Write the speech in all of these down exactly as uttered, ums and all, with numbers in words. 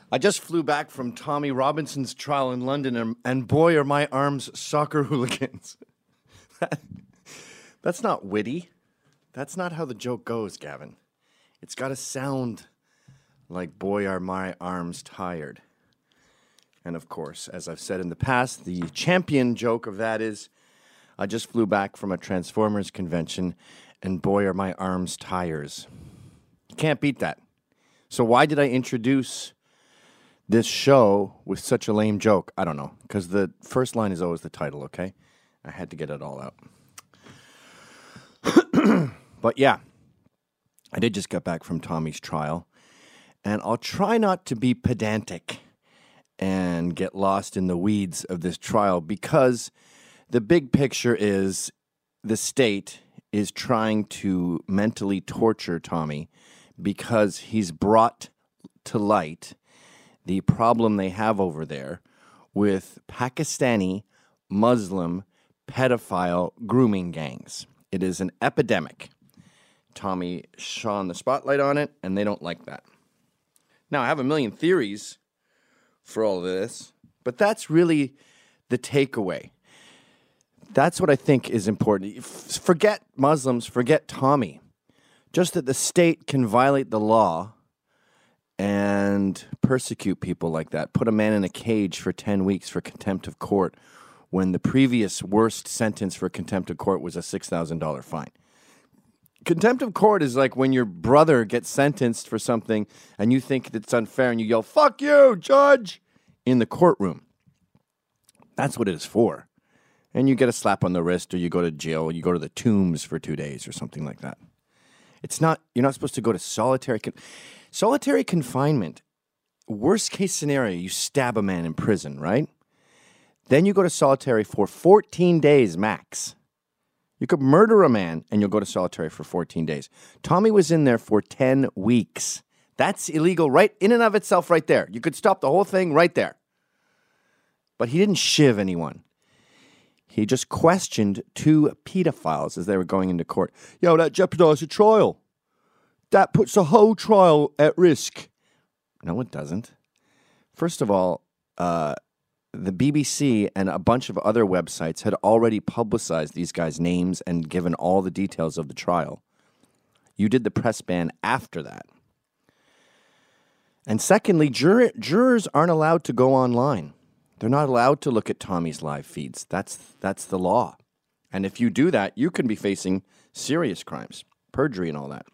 I just flew back from Tommy Robinson's trial in London, and, and boy, are my arms soccer hooligans. That's not witty. That's not how the joke goes, Gavin. It's got to sound like, boy, are my arms tired. And of course, as I've said in the past, the champion joke of that is, I just flew back from a Transformers convention, and boy, are my arms tires. You can't beat that. So why did I introduce this show with such a lame joke? I don't know, because the first line is always the title, okay? I had to get it all out. But yeah, I did just get back from Tommy's trial, and I'll try not to be pedantic and get lost in the weeds of this trial, because the big picture is the state is trying to mentally torture Tommy because he's brought to light the problem they have over there with Pakistani Muslim pedophile grooming gangs. It is an epidemic. Tommy shone the spotlight on it, and they don't like that. Now, I have a million theories for all of this, but that's really the takeaway. That's what I think is important. Forget Muslims, forget Tommy. Just that the state can violate the law and persecute people like that. Put a man in a cage for ten weeks for contempt of court when the previous worst sentence for contempt of court was a six thousand dollars fine. Contempt of court is like when your brother gets sentenced for something and you think it's unfair and you yell, "Fuck you, judge," in the courtroom. That's what it is for. And you get a slap on the wrist, or you go to jail, or you go to the tombs for two days or something like that. It's not, you're not supposed to go to solitary, con- solitary confinement. Worst case scenario, you stab a man in prison, right? Then you go to solitary for fourteen days max. You could murder a man and you'll go to solitary for fourteen days. Tommy was in there for ten weeks. That's illegal right in and of itself right there. You could stop the whole thing right there. But he didn't shiv anyone. He just questioned two pedophiles as they were going into court. Yo, that jeopardizes the trial. That puts the whole trial at risk. No, it doesn't. First of all, uh, the B B C and a bunch of other websites had already publicized these guys' names and given all the details of the trial. You did the press ban after that. And secondly, jur- jurors aren't allowed to go online. They're not allowed to look at Tommy's live feeds. That's that's the law. And if you do that, you can be facing serious crimes, perjury and all that.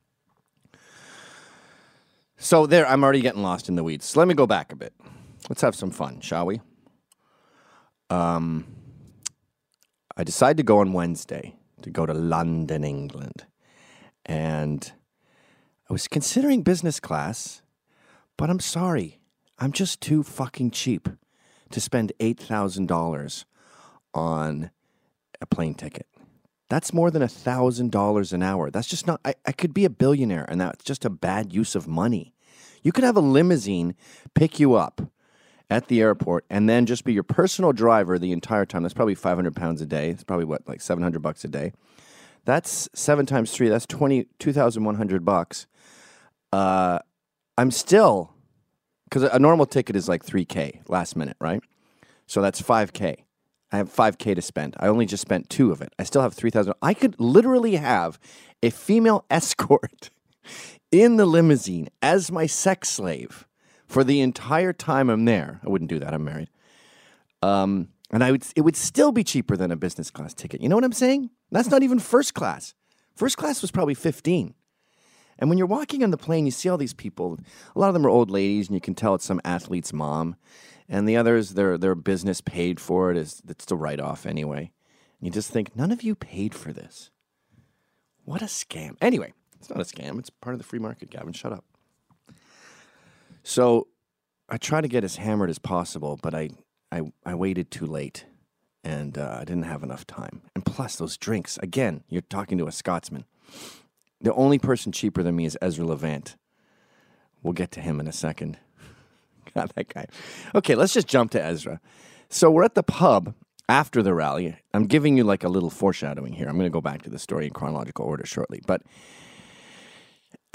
So there, I'm already getting lost in the weeds. So let me go back a bit. Let's have some fun, shall we? Um, I decided to go on Wednesday, to go to London, England. And I was considering business class, but I'm sorry. I'm just too fucking cheap to spend eight thousand dollars on a plane ticket. That's more than one thousand dollars an hour. That's just not, I, I could be a billionaire, and that's just a bad use of money. You could have a limousine pick you up at the airport and then just be your personal driver the entire time. That's probably five hundred pounds a day. It's probably what, like seven hundred bucks a day. That's seven times three. That's twenty two thousand one hundred bucks. Uh, I'm still, because a normal ticket is like three K last minute, right? So that's five K. I have five K to spend. I only just spent two of it. I still have three thousand. I could literally have a female escort in the limousine as my sex slave for the entire time I'm there. I wouldn't do that. I'm married. Um, and I would. It would still be cheaper than a business class ticket. You know what I'm saying? That's not even first class. First class was probably fifteen. And when you're walking on the plane, you see all these people. A lot of them are old ladies, and you can tell it's some athlete's mom. And the others, their their business paid for it. Is it's the write-off anyway. And you just think, none of you paid for this. What a scam. Anyway, it's not a scam. It's part of the free market, Gavin. Shut up. So I try to get as hammered as possible, but I, I, I waited too late, and uh, I didn't have enough time. And plus, those drinks, again, you're talking to a Scotsman. The only person cheaper than me is Ezra Levant. We'll get to him in a second. God, that guy. Okay, let's just jump to Ezra. So we're at the pub after the rally. I'm giving you like a little foreshadowing here. I'm going to go back to the story in chronological order shortly. But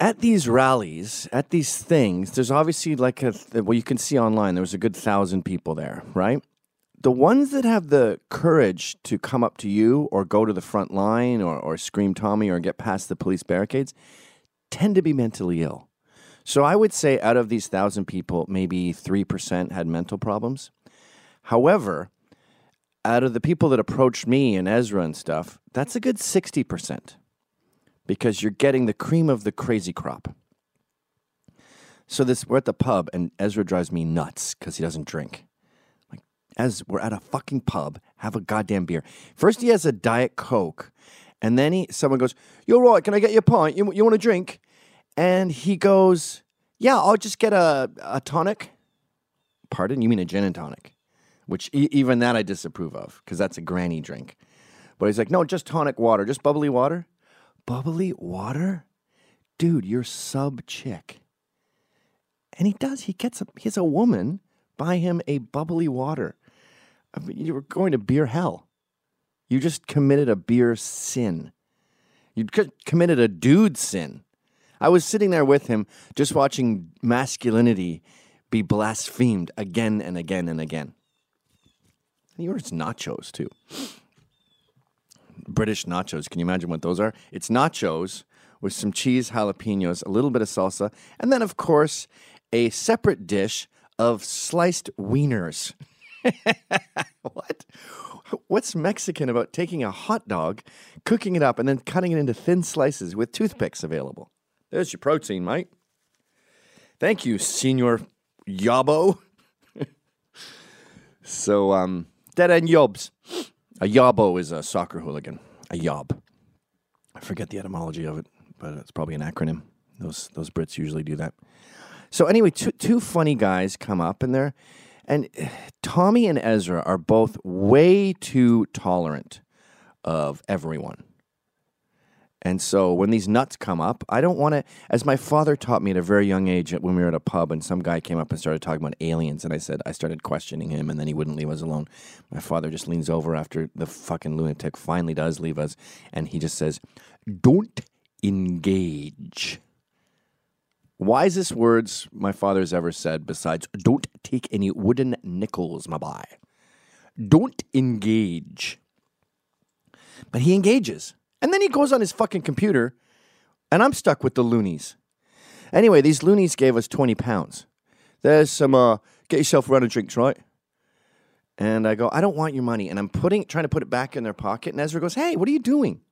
at these rallies, at these things, there's obviously like a, well, you can see online, there was a good thousand people there, right? The ones that have the courage to come up to you or go to the front line or, or scream Tommy or get past the police barricades tend to be mentally ill. So I would say out of these thousand people, maybe three percent had mental problems. However, out of the people that approached me and Ezra and stuff, that's a good sixty percent because you're getting the cream of the crazy crop. So this, we're at the pub and Ezra drives me nuts because he doesn't drink. Like, as we're at a fucking pub, have a goddamn beer. First he has a Diet Coke and then he, someone goes, "You're right, can I get you a pint? You, you want a drink?" And he goes, "Yeah, I'll just get a, a tonic." Pardon? You mean a gin and tonic? Which e- even that I disapprove of, because that's a granny drink. But he's like, "No, just tonic water, just bubbly water." Bubbly water? Dude, you're sub-chick. And he does, he gets a, he has a woman buy him a bubbly water. I mean, you were going to beer hell. You just committed a beer sin. You c- committed a dude sin. I was sitting there with him just watching masculinity be blasphemed again and again and again. He orders nachos, too. British nachos. Can you imagine what those are? It's nachos with some cheese, jalapenos, a little bit of salsa, and then, of course, a separate dish of sliced wieners. What? What's Mexican about taking a hot dog, cooking it up, and then cutting it into thin slices with toothpicks available? There's your protein, mate. Thank you, Senor Yabo. So, um, dead end yobs. A yabo is a soccer hooligan. A yob. I forget the etymology of it, but it's probably an acronym. Those those Brits usually do that. So anyway, two two funny guys come up, and they're and Tommy and Ezra are both way too tolerant of everyone. And so when these nuts come up, I don't want to, as my father taught me at a very young age when we were at a pub and some guy came up and started talking about aliens, and I said, I started questioning him, and then he wouldn't leave us alone. My father just leans over after the fucking lunatic finally does leave us, and he just says, "Don't engage." Wisest words my father's ever said besides, "Don't take any wooden nickels, my boy." Don't engage. But he engages. And then he goes on his fucking computer, and I'm stuck with the loonies. Anyway, these loonies gave us twenty pounds. There's some, uh, get yourself a round of drinks, right? And I go, "I don't want your money." And I'm putting, trying to put it back in their pocket. And Ezra goes, "Hey, what are you doing?"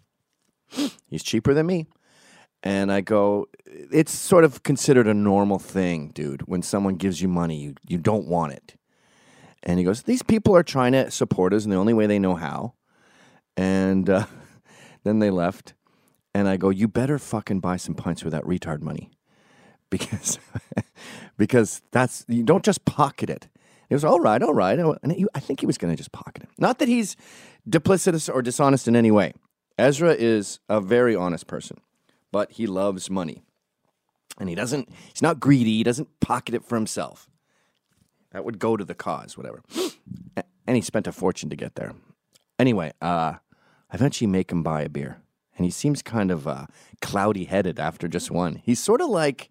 He's cheaper than me. And I go, "It's sort of considered a normal thing, dude. When someone gives you money, you, you don't want it." And he goes, "These people are trying to support us in the only way they know how." And, uh... Then they left, and I go, "You better fucking buy some pints with that retard money, because because that's, you don't just pocket it." He goes, "All right, all right," and he, I think he was going to just pocket it. Not that he's duplicitous or dishonest in any way. Ezra is a very honest person, but he loves money, and he doesn't. He's not greedy. He doesn't pocket it for himself. That would go to the cause, whatever. And he spent a fortune to get there. Anyway, uh. I eventually make him buy a beer. And he seems kind of uh, cloudy-headed after just one. He's sort of like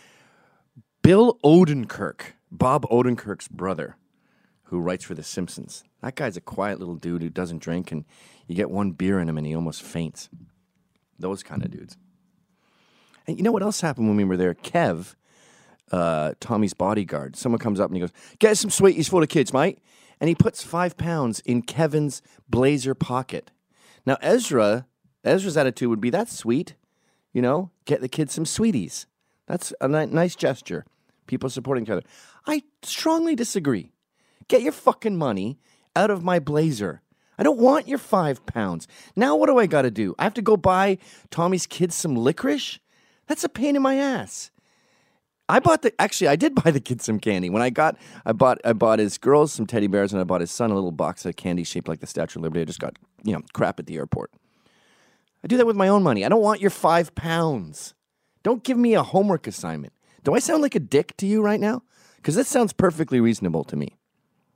Bill Odenkirk, Bob Odenkirk's brother, who writes for The Simpsons. That guy's a quiet little dude who doesn't drink, and you get one beer in him and he almost faints. Those kind of dudes. And you know what else happened when we were there? Kev, uh, Tommy's bodyguard, someone comes up and he goes, "Get some sweeties for the kids, mate." And he puts five pounds in Kevin's blazer pocket. Now, Ezra, Ezra's attitude would be, "That's sweet. You know, get the kids some sweeties. That's a ni- nice gesture. People supporting each other." I strongly disagree. Get your fucking money out of my blazer. I don't want your five pounds. Now what do I got to do? I have to go buy Tommy's kids some licorice? That's a pain in my ass. I bought the, actually, I did buy the kids some candy. When I got, I bought, I bought his girls some teddy bears, and I bought his son a little box of candy shaped like the Statue of Liberty. I just got, you know, crap at the airport. I do that with my own money. I don't want your five pounds. Don't give me a homework assignment. Do I sound like a dick to you right now? Because this sounds perfectly reasonable to me.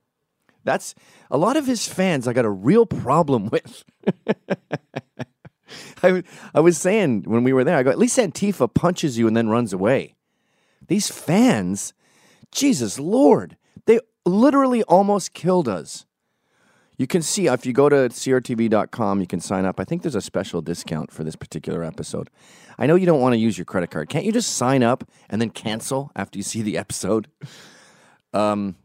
That's, a lot of his fans I got a real problem with. I, I was saying when we were there, I go, at least Antifa punches you and then runs away. These fans, Jesus Lord, they literally almost killed us. You can see, if you go to C R T V dot com, you can sign up. I think there's a special discount for this particular episode. I know you don't want to use your credit card. Can't you just sign up and then cancel after you see the episode? Um,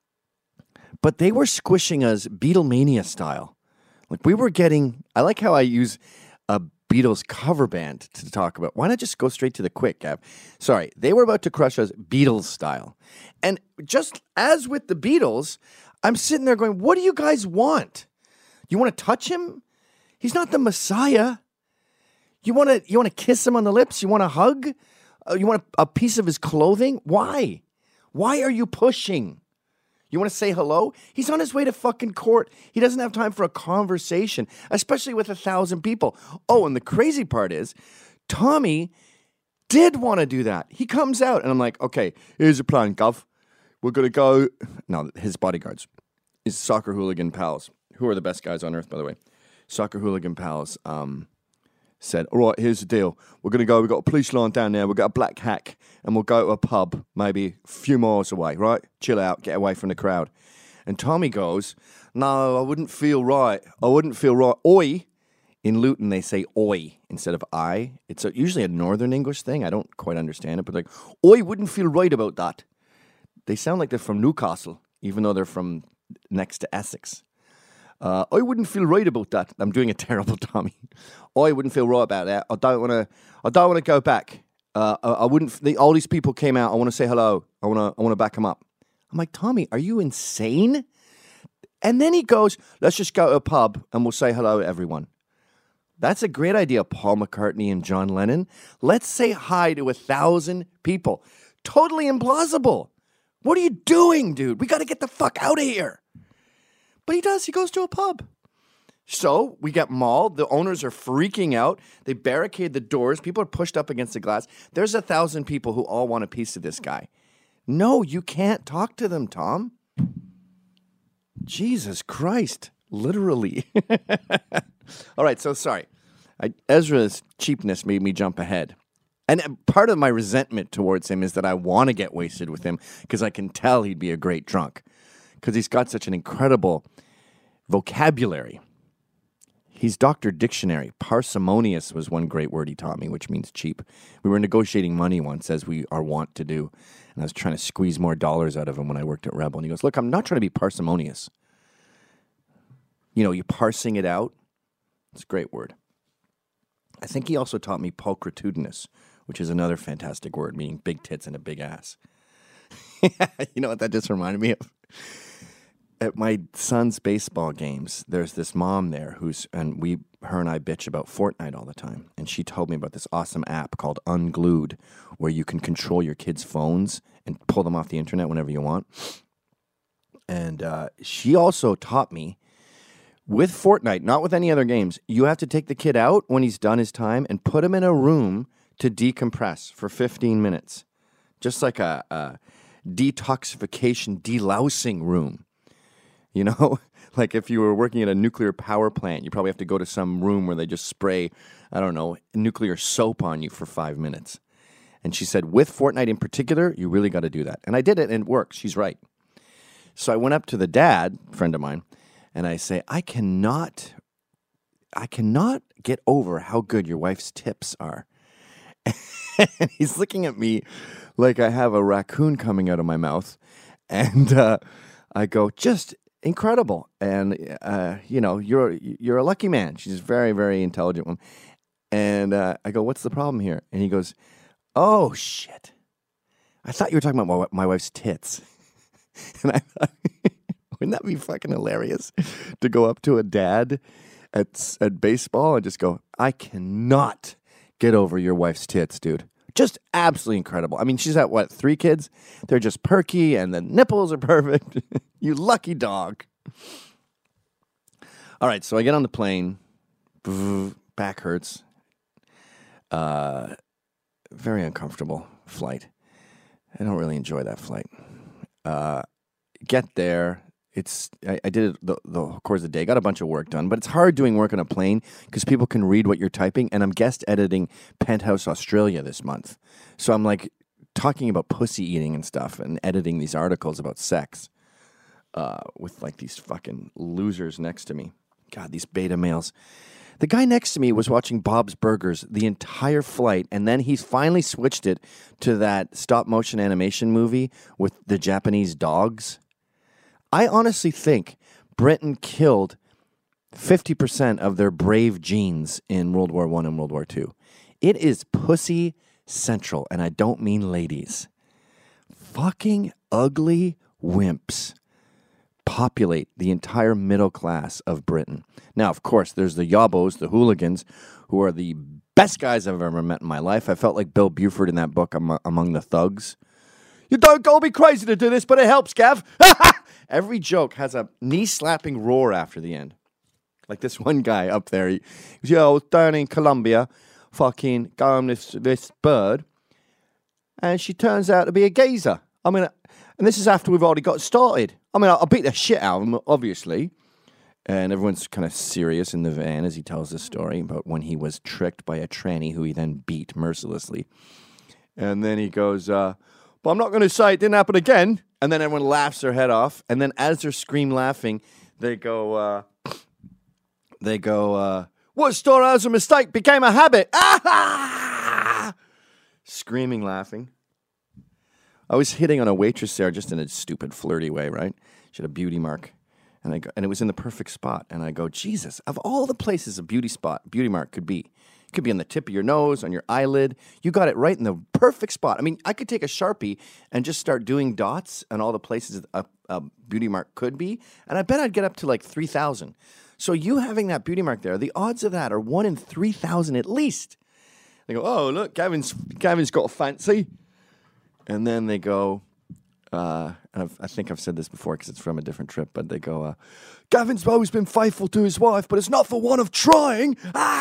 but they were squishing us Beatlemania style. Like we were getting, I like how I use a Beatles cover band to talk about. Why not just go straight to the quick, Gav? Sorry, they were about to crush us Beatles style. And just as with the Beatles, I'm sitting there going, what do you guys want? You want to touch him? He's not the Messiah. You want to you want to kiss him on the lips? You want a hug? Uh, you want a, a piece of his clothing? Why? Why are you pushing? You want to say hello? He's on his way to fucking court. He doesn't have time for a conversation, especially with a thousand people. Oh, and the crazy part is, Tommy did want to do that. He comes out, and I'm like, okay, here's the plan, Gov. We're going to go... No, his bodyguards. His soccer hooligan pals, who are the best guys on earth, by the way. Soccer hooligan pals um, said, all right, here's the deal. We're going to go, we've got a police line down there, we've got a black hack, and we'll go to a pub maybe a few miles away, right? Chill out, get away from the crowd. And Tommy goes, no, I wouldn't feel right. I wouldn't feel right. Oi. In Luton, they say oi instead of I. It's a, usually a northern English thing. I don't quite understand it, but like, oi wouldn't feel right about that. They sound like they're from Newcastle, even though they're from next to Essex. Uh, I wouldn't feel right about that. I'm doing a terrible Tommy. I wouldn't feel right about that. I don't want to. I don't want to go back. Uh, I, I wouldn't. The, all these people came out. I want to say hello. I want to. I want to back them up. I'm like, Tommy, are you insane? And then he goes, let's just go to a pub and we'll say hello to everyone. That's a great idea, Paul McCartney and John Lennon. Let's say hi to a thousand people. Totally implausible. What are you doing, dude? We got to get the fuck out of here. But he does. He goes to a pub. So we get mauled. The owners are freaking out. They barricade the doors. People are pushed up against the glass. There's a thousand people who all want a piece of this guy. No, you can't talk to them, Tom. Jesus Christ. Literally. All right, so sorry. I, Ezra's cheapness made me jump ahead. And part of my resentment towards him is that I want to get wasted with him because I can tell he'd be a great drunk because he's got such an incredible vocabulary. He's Doctor Dictionary. Parsimonious was one great word he taught me, which means cheap. We were negotiating money once, as we are wont to do, and I was trying to squeeze more dollars out of him when I worked at Rebel. And he goes, look, I'm not trying to be parsimonious. You know, you're parsing it out. It's a great word. I think he also taught me pulchritudinous, which is another fantastic word, meaning big tits and a big ass. You know what that just reminded me of? At my son's baseball games, there's this mom there who's, and we, her and I bitch about Fortnite all the time. And she told me about this awesome app called Unglued, where you can control your kids' phones and pull them off the internet whenever you want. And uh, she also taught me, with Fortnite, not with any other games, you have to take the kid out when he's done his time and put him in a room to decompress for fifteen minutes. Just like a, a detoxification, delousing room. You know, like if you were working at a nuclear power plant, you probably have to go to some room where they just spray, I don't know, nuclear soap on you for five minutes. And she said, with Fortnite in particular, you really got to do that. And I did it, and it worked. She's right. So I went up to the dad, friend of mine, and I say, I cannot, I cannot get over how good your wife's tips are. And he's looking at me like I have a raccoon coming out of my mouth. And uh, I go, just incredible. And, uh, you know, you're you're a lucky man. She's a very, very intelligent one. And uh, I go, what's the problem here? And he goes, oh, shit. I thought you were talking about my, my wife's tits. And I thought, wouldn't that be fucking hilarious to go up to a dad at at baseball and just go, I cannot get over your wife's tits, dude. Just absolutely incredible. I mean, she's at, what, three kids? They're just perky, and the nipples are perfect. You lucky dog. All right, so I get on the plane. Back hurts. Uh, very uncomfortable flight. I don't really enjoy that flight. Uh, get there. It's I, I did it the, the course of the day, got a bunch of work done, but it's hard doing work on a plane because people can read what you're typing, and I'm guest editing Penthouse Australia this month. So I'm like talking about pussy eating and stuff and editing these articles about sex uh, with like these fucking losers next to me. God, these beta males. The guy next to me was watching Bob's Burgers the entire flight, and then he finally switched it to that stop-motion animation movie with the Japanese dogs. I honestly think Britain killed fifty percent of their brave genes in World War One and World War Two. It is pussy central, and I don't mean ladies. Fucking ugly wimps populate the entire middle class of Britain. Now, of course, there's the yobos, the hooligans, who are the best guys I've ever met in my life. I felt like Bill Buford in that book, Among the Thugs. You don't go be crazy to do this, but it helps, Gav. Every joke has a knee-slapping roar after the end. Like this one guy up there, he goes, yo, I was down in Colombia, fucking going with this, this bird, and she turns out to be a geezer. I mean, and this is after we've already got started. I mean, I, I beat the shit out of him, obviously. And everyone's kind of serious in the van as he tells this story about when he was tricked by a tranny who he then beat mercilessly. And then he goes, uh, but I'm not going to say it didn't happen again. And then everyone laughs their head off. And then as they're scream laughing, they go, uh, they go, uh, what started as a mistake became a habit. Ah! Screaming, laughing. I was hitting on a waitress there just in a stupid, flirty way, right? She had a beauty mark. And I go, and it was in the perfect spot. And I go, Jesus, of all the places a beauty spot, beauty mark could be, it could be on the tip of your nose, on your eyelid. You got it right in the perfect spot. I mean, I could take a Sharpie and just start doing dots on all the places a, a beauty mark could be. And I bet I'd get up to like three thousand. So you having that beauty mark there, the odds of that are one in three thousand at least. They go, oh, look, Gavin's, Gavin's got a fancy. And then they go, uh, and I've, I think I've said this before because it's from a different trip, but they go, uh, Gavin's always been faithful to his wife, but it's not for want of trying.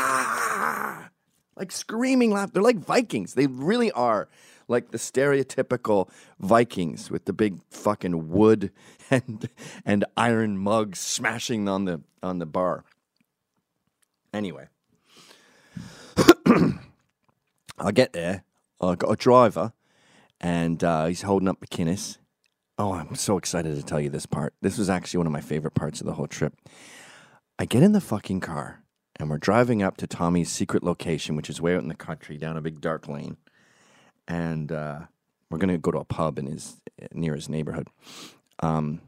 Ah! Like screaming laugh. They're like Vikings. They really are like the stereotypical Vikings with the big fucking wood and and iron mugs smashing on the on the bar. Anyway, I get there. I got a driver. And uh, he's holding up McInnes. Oh, I'm so excited to tell you this part. This was actually one of my favorite parts of the whole trip. I get in the fucking car, and we're driving up to Tommy's secret location, which is way out in the country, down a big dark lane. And uh, we're going to go to a pub in his near his neighborhood. Um,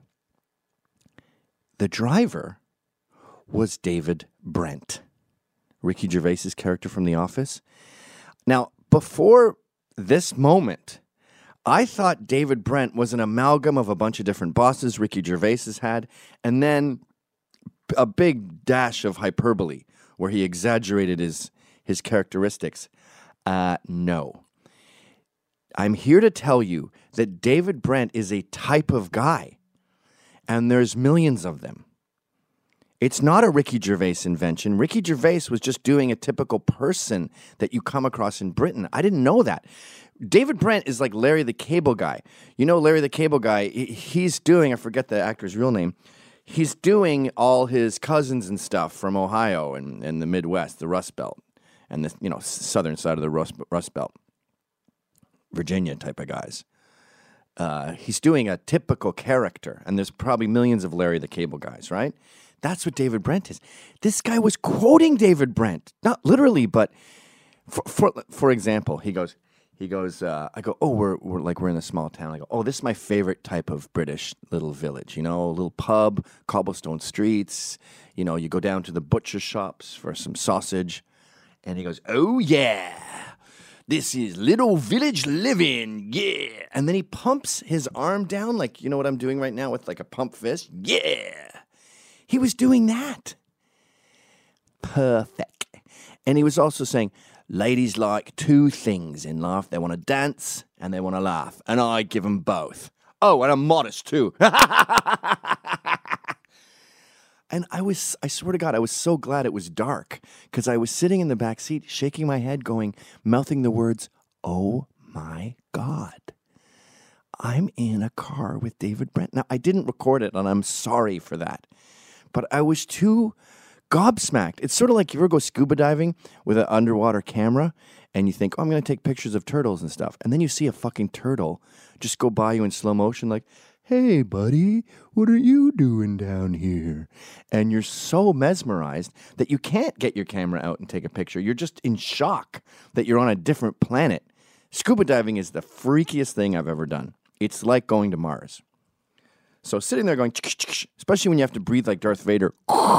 the driver was David Brent, Ricky Gervais's character from The Office. Now, before this moment, I thought David Brent was an amalgam of a bunch of different bosses Ricky Gervais has had, and then a big dash of hyperbole where he exaggerated his his characteristics. Uh, no. I'm here to tell you that David Brent is a type of guy, and there's millions of them. It's not a Ricky Gervais invention. Ricky Gervais was just doing a typical person that you come across in Britain. I didn't know that. David Brent is like Larry the Cable Guy. You know Larry the Cable Guy, he's doing, I forget the actor's real name, he's doing all his cousins and stuff from Ohio and, and the Midwest, the Rust Belt, and the you know southern side of the Rust, Rust Belt, Virginia type of guys. Uh, he's doing a typical character, and there's probably millions of Larry the Cable Guys, right? That's what David Brent is. This guy was quoting David Brent, not literally, but for for, for example, he goes, he goes, uh, I go, oh, we're we're like we're in a small town. I go, oh, this is my favorite type of British little village. You know, a little pub, cobblestone streets. You know, you go down to the butcher shops for some sausage, and he goes, oh yeah, this is little village living, yeah. And then he pumps his arm down, like you know what I'm doing right now with like a pump fist, yeah. He was doing that. Perfect. And he was also saying, ladies like two things in life. They want to dance and they want to laugh. And I give them both. Oh, and I'm modest too. And I was, I swear to God, I was so glad it was dark because I was sitting in the back seat, shaking my head, going, mouthing the words, oh my God. I'm in a car with David Brent. Now, I didn't record it, and I'm sorry for that. But I was too gobsmacked. It's sort of like you ever go scuba diving with an underwater camera, and you think, oh, I'm going to take pictures of turtles and stuff. And then you see a fucking turtle just go by you in slow motion like, hey, buddy, what are you doing down here? And you're so mesmerized that you can't get your camera out and take a picture. You're just in shock that you're on a different planet. Scuba diving is the freakiest thing I've ever done. It's like going to Mars. So sitting there going, especially when you have to breathe like Darth Vader,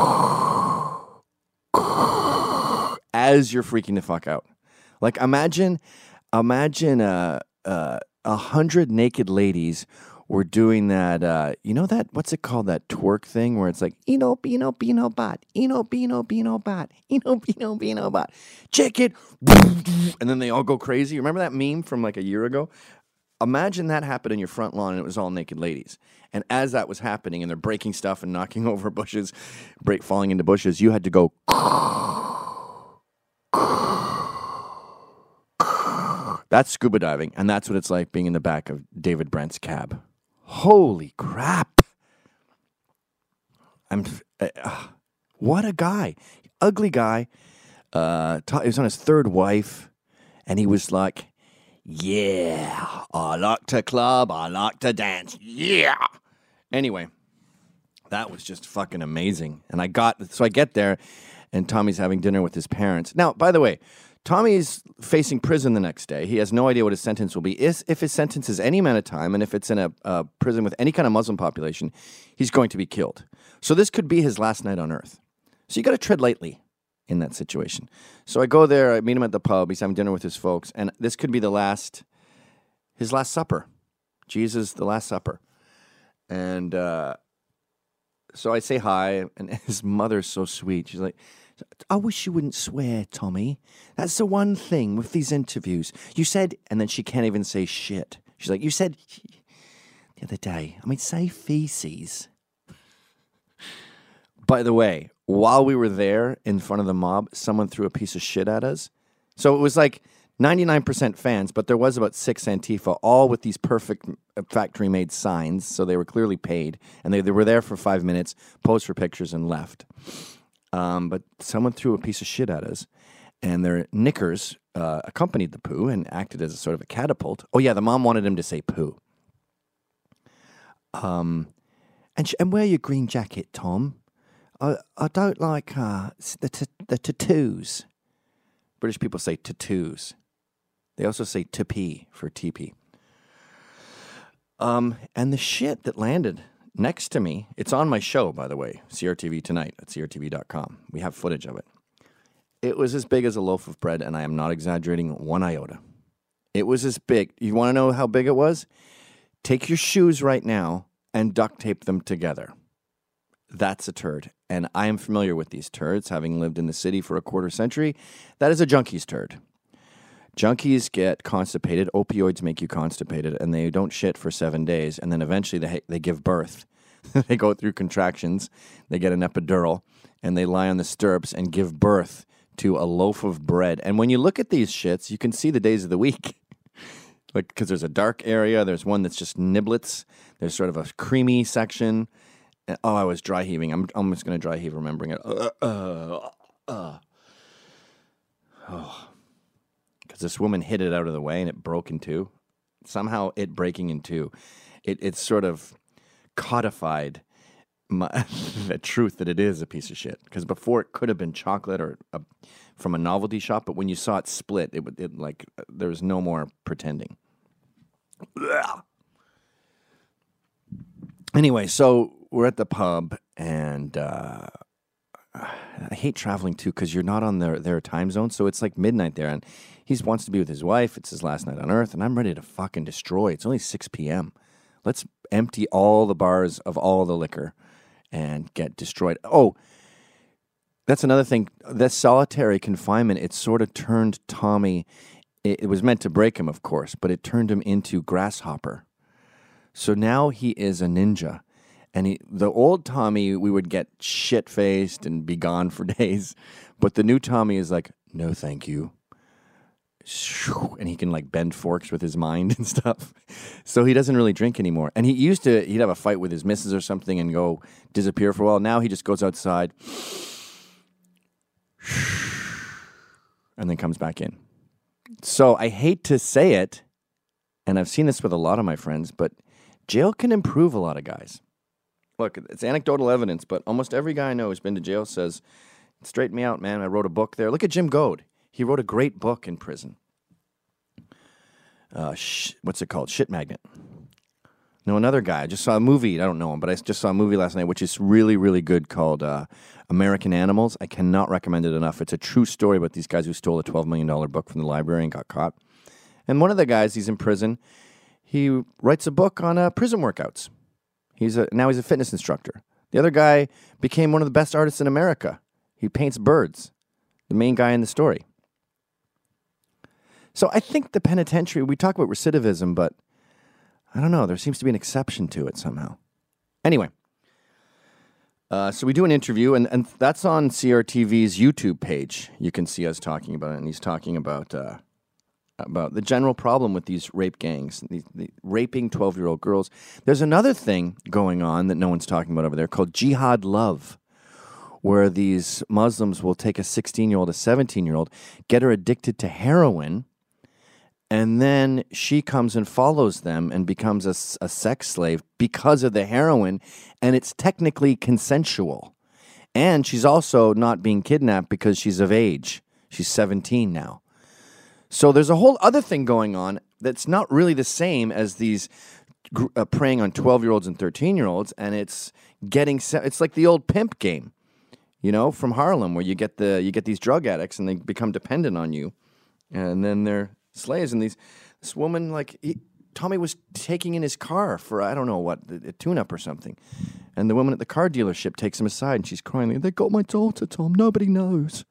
as you're freaking the fuck out. Like imagine, imagine uh, uh, a hundred naked ladies were doing that, uh, you know that, what's it called, that twerk thing where it's like, Eno, Bino, Bino, Bot, Eno, Bino, Bino, Bot, Eno, Bino, Bino, Bot, check it, and then they all go crazy. Remember that meme from like a year ago? Imagine that happened in your front lawn and it was all naked ladies. And as that was happening and they're breaking stuff and knocking over bushes, break falling into bushes, you had to go, that's scuba diving, and that's what it's like being in the back of David Brent's cab. Holy crap. I'm uh, what a guy. Ugly guy. Uh, he was on his third wife, and he was like, yeah, I like to club, I like to dance, yeah. Anyway, that was just fucking amazing. And I got, so I get there, and Tommy's having dinner with his parents. Now, by the way, Tommy's facing prison the next day. He has no idea what his sentence will be. If his sentence is any amount of time, and if it's in a, a prison with any kind of Muslim population, he's going to be killed. So this could be his last night on earth. So you got to tread lightly in that situation. So I go there, I meet him at the pub, he's having dinner with his folks, and this could be the last, his last supper. Jesus, the Last Supper. And uh, so I say hi, and his mother's so sweet. She's like, I wish you wouldn't swear, Tommy. That's the one thing with these interviews. You said, and then she can't even say shit. She's like, you said the other day, I mean, say feces. By the way, while we were there in front of the mob, someone threw a piece of shit at us. So it was like ninety-nine percent fans, but there was about six Antifa, all with these perfect factory-made signs, so they were clearly paid. And they, they were there for five minutes, posed for pictures, and left. Um, but someone threw a piece of shit at us, and their knickers uh, accompanied the poo and acted as a sort of a catapult. Oh, yeah, the mom wanted him to say poo. Um, and, sh- and wear your green jacket, Tom. I, I don't like uh, the, t- the tattoos. British people say tattoos. They also say teepee for teepee. Um, and the shit that landed next to me, it's on my show, by the way, C R T V Tonight at C R T V dot com. We have footage of it. It was as big as a loaf of bread, and I am not exaggerating one iota. It was as big. You want to know how big it was? Take your shoes right now and duct tape them together. That's a turd. And I am familiar with these turds, having lived in the city for a quarter century. That is a junkie's turd. Junkies get constipated. Opioids make you constipated, and they don't shit for seven days. And then eventually they they give birth. They go through contractions. They get an epidural, and they lie on the stirrups and give birth to a loaf of bread. And when you look at these shits, you can see the days of the week. Like, because there's a dark area. There's one that's just niblets. There's sort of a creamy section. And, oh, I was dry heaving. I'm almost going to dry heave remembering it. Uh, uh, uh. Oh. Because this woman hit it out of the way and it broke in two. Somehow it breaking in two, it, it sort of codified my, the truth that it is a piece of shit. Because before it could have been chocolate or a, from a novelty shop, but when you saw it split, it, it like there was no more pretending. Ugh. Anyway, so we're at the pub, and uh, I hate traveling too because you're not on their, their time zone, so it's like midnight there, and he wants to be with his wife. It's his last night on Earth, and I'm ready to fucking destroy. It's only six p.m. Let's empty all the bars of all the liquor and get destroyed. Oh, that's another thing. That solitary confinement, it sort of turned Tommy, it, it was meant to break him, of course, but it turned him into Grasshopper. So now he is a ninja. And he, the old Tommy, we would get shit-faced and be gone for days. But the new Tommy is like, no, thank you. and he can like bend forks with his mind and stuff. So he doesn't really drink anymore. And he used to, he'd have a fight with his missus or something and go disappear for a while. Now he just goes outside and then comes back in. So I hate to say it, and I've seen this with a lot of my friends, but jail can improve a lot of guys. Look, it's anecdotal evidence, but almost every guy I know who's been to jail says, straighten me out, man. I wrote a book there. Look at Jim Goad. He wrote a great book in prison. Uh, sh- what's it called? Shit Magnet. No, another guy. I just saw a movie. I don't know him, but I just saw a movie last night, which is really, really good, called uh, American Animals. I cannot recommend it enough. It's a true story about these guys who stole a twelve million dollars book from the library and got caught. And one of the guys, he's in prison. He writes a book on uh, prison workouts. He's a, now he's a fitness instructor. The other guy became one of the best artists in America. He paints birds, the main guy in the story. So I think the penitentiary, we talk about recidivism, but I don't know, there seems to be an exception to it somehow. Anyway, uh, so we do an interview, and, and that's on C R T V's YouTube page. You can see us talking about it, and he's talking about uh, about the general problem with these rape gangs, the, the raping twelve-year-old girls. There's another thing going on that no one's talking about over there called jihad love, where these Muslims will take a sixteen-year-old, a seventeen-year-old, get her addicted to heroin, and then she comes and follows them and becomes a, a sex slave because of the heroin, and it's technically consensual. And she's also not being kidnapped because she's of age. She's seventeen now. So there's a whole other thing going on that's not really the same as these uh, preying on twelve-year-olds and thirteen-year-olds, and it's getting se- it's like the old pimp game, you know, from Harlem, where you get the you get these drug addicts and they become dependent on you, and then they're slaves. And these this woman, like he, Tommy was taking in his car for I don't know what a tune-up or something, and the woman at the car dealership takes him aside and she's crying. They got my daughter, Tom. Nobody knows.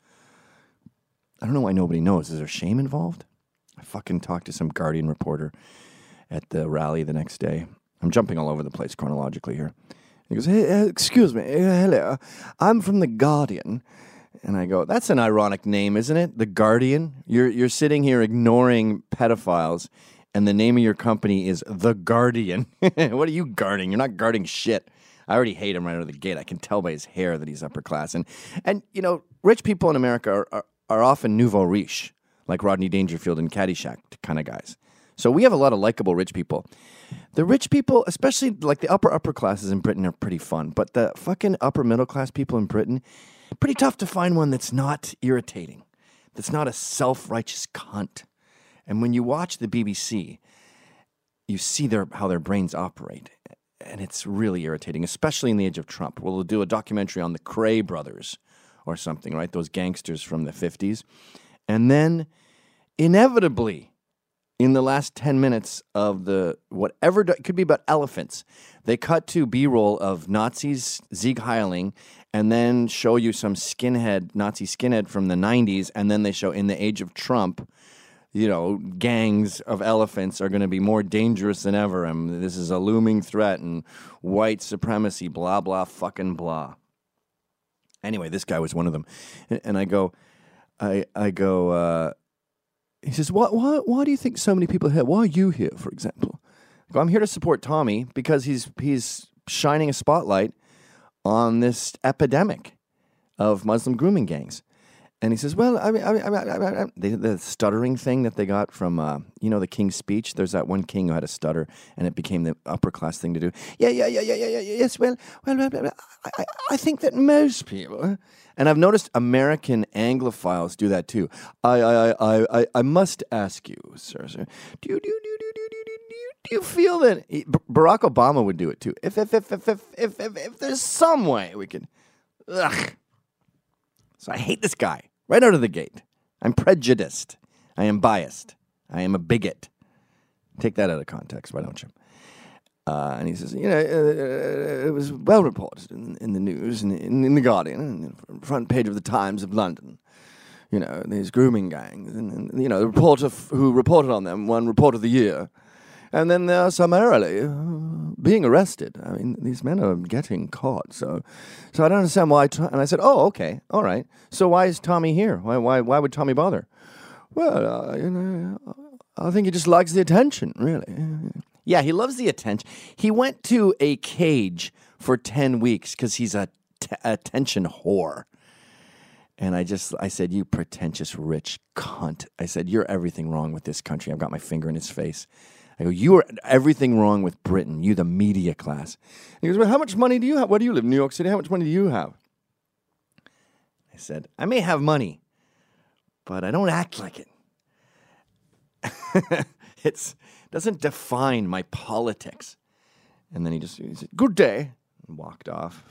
I don't know why nobody knows. Is there shame involved? I fucking talked to some Guardian reporter at the rally the next day. I'm jumping all over the place chronologically here. He goes, hey, uh, excuse me, uh, hello, I'm from The Guardian. And I go, that's an ironic name, isn't it? The Guardian? You're you're sitting here ignoring pedophiles, and the name of your company is The Guardian. What are you guarding? You're not guarding shit. I already hate him right out of the gate. I can tell by his hair that he's upper class. And, and you know, rich people in America are, are, are often nouveau riche, like Rodney Dangerfield and Caddyshack kind of guys. So we have a lot of likable rich people. The rich people, especially like the upper, upper classes in Britain, are pretty fun. But the fucking upper middle class people in Britain, pretty tough to find one that's not irritating, that's not a self-righteous cunt. And when you watch the B B C, you see their how their brains operate. And it's really irritating, especially in the age of Trump. We'll do a documentary on the Cray brothers or something, right? Those gangsters from the fifties. And then, inevitably, in the last ten minutes of the whatever, it could be about elephants, they cut to B-roll of Nazis Sieg Heiling and then show you some skinhead, Nazi skinhead from the nineties, and then they show in the age of Trump, you know, gangs of elephants are going to be more dangerous than ever, and this is a looming threat, and white supremacy, blah, blah, fucking blah. Anyway, this guy was one of them. And I go, I I go, uh, he says, why, why, why do you think so many people are here? Why are you here, for example? I go, I'm here to support Tommy because he's he's shining a spotlight on this epidemic of Muslim grooming gangs. And he says, well, I mean, I mean, I mean, I mean, I mean the, the stuttering thing that they got from, uh, you know, the King's Speech. There's that one king who had a stutter, and it became the upper class thing to do. Yeah, yeah, yeah, yeah, yeah, yeah, yes. Well, well, well, well I, I think that most people, and I've noticed American Anglophiles do that too. I, I, I, I, I must ask you, sir, sir, do you, do you, do you, do you, do you, do you, do you feel that he, Barack Obama would do it too? If, if, if, if, if, if, if, if there's some way we could, ugh. So I hate this guy. Right out of the gate. I'm prejudiced. I am biased. I am a bigot. Take that out of context, why don't you? Uh, and he says, you know, uh, it was well reported in, in the news, in, in, in The Guardian, in the front page of the Times of London, you know, these grooming gangs. And, and you know, the reporter f- who reported on them won Report of the Year. And then they're summarily uh, being arrested. I mean, these men are getting caught. So, so I don't understand why. To- and I said, "Oh, okay, all right. So why is Tommy here? Why, why, why would Tommy bother?" Well, uh, you know, I think he just likes the attention, really. Yeah, he loves the attention. He went to a cage for ten weeks because he's a t- attention whore. And I just, I said, you pretentious rich cunt. I said, you're everything wrong with this country. I've got my finger in his face. I go, you are everything wrong with Britain. You, the media class. He goes, well, how much money do you have? Where do you live? New York City? How much money do you have? I said, I may have money, but I don't act like it. It doesn't define my politics. And then he just he said, good day, and walked off.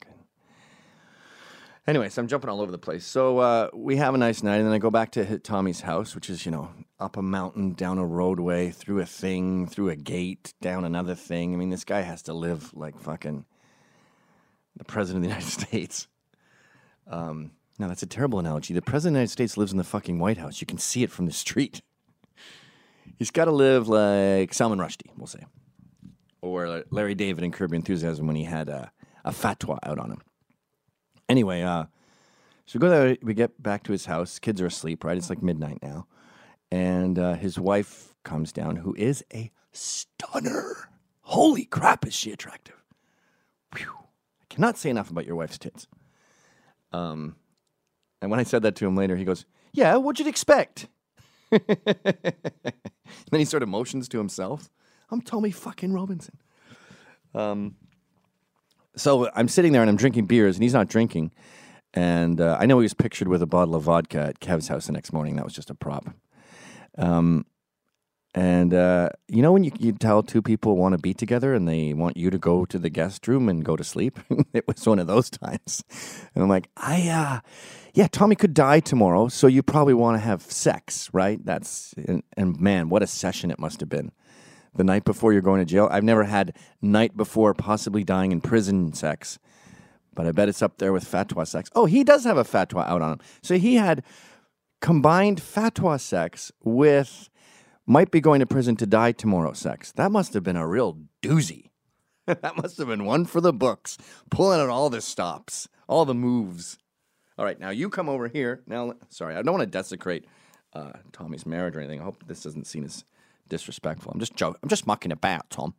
Anyway, so I'm jumping all over the place. So uh, we have a nice night, and then I go back to hit Tommy's house, which is, you know, up a mountain, down a roadway, through a thing, through a gate, down another thing. I mean, this guy has to live like fucking the President of the United States. Um, no, that's a terrible analogy. The President of the United States lives in the fucking White House. You can see it from the street. He's got to live like Salman Rushdie, we'll say. Or Larry David in Curb Your Enthusiasm when he had a, a fatwa out on him. Anyway, uh, so we go there, we get back to his house. Kids are asleep, right? It's like midnight now. And uh, his wife comes down, who is a stunner. Holy crap, is she attractive. Whew. I cannot say enough about your wife's tits. Um, and when I said that to him later, he goes, yeah, what'd you expect? And then he sort of motions to himself. I'm Tommy fucking Robinson. Um... So I'm sitting there and I'm drinking beers, and he's not drinking. And uh, I know he was pictured with a bottle of vodka at Kev's house the next morning. That was just a prop. Um, and uh, you know when you, you tell two people want to be together and they want you to go to the guest room and go to sleep? It was one of those times. And I'm like, I, uh, yeah, Tommy could die tomorrow, so you probably want to have sex, right? That's and, and man, what a session it must have been. The night before you're going to jail. I've never had night before possibly dying in prison sex, but I bet it's up there with fatwa sex. Oh, he does have a fatwa out on him. So he had combined fatwa sex with might be going to prison to die tomorrow sex. That must have been a real doozy. That must have been one for the books, pulling out all the stops, all the moves. All right, now you come over here. Now, sorry, I don't want to desecrate uh, Tommy's marriage or anything. I hope this doesn't seem as disrespectful. I'm just joking. I'm just mucking about, Tom.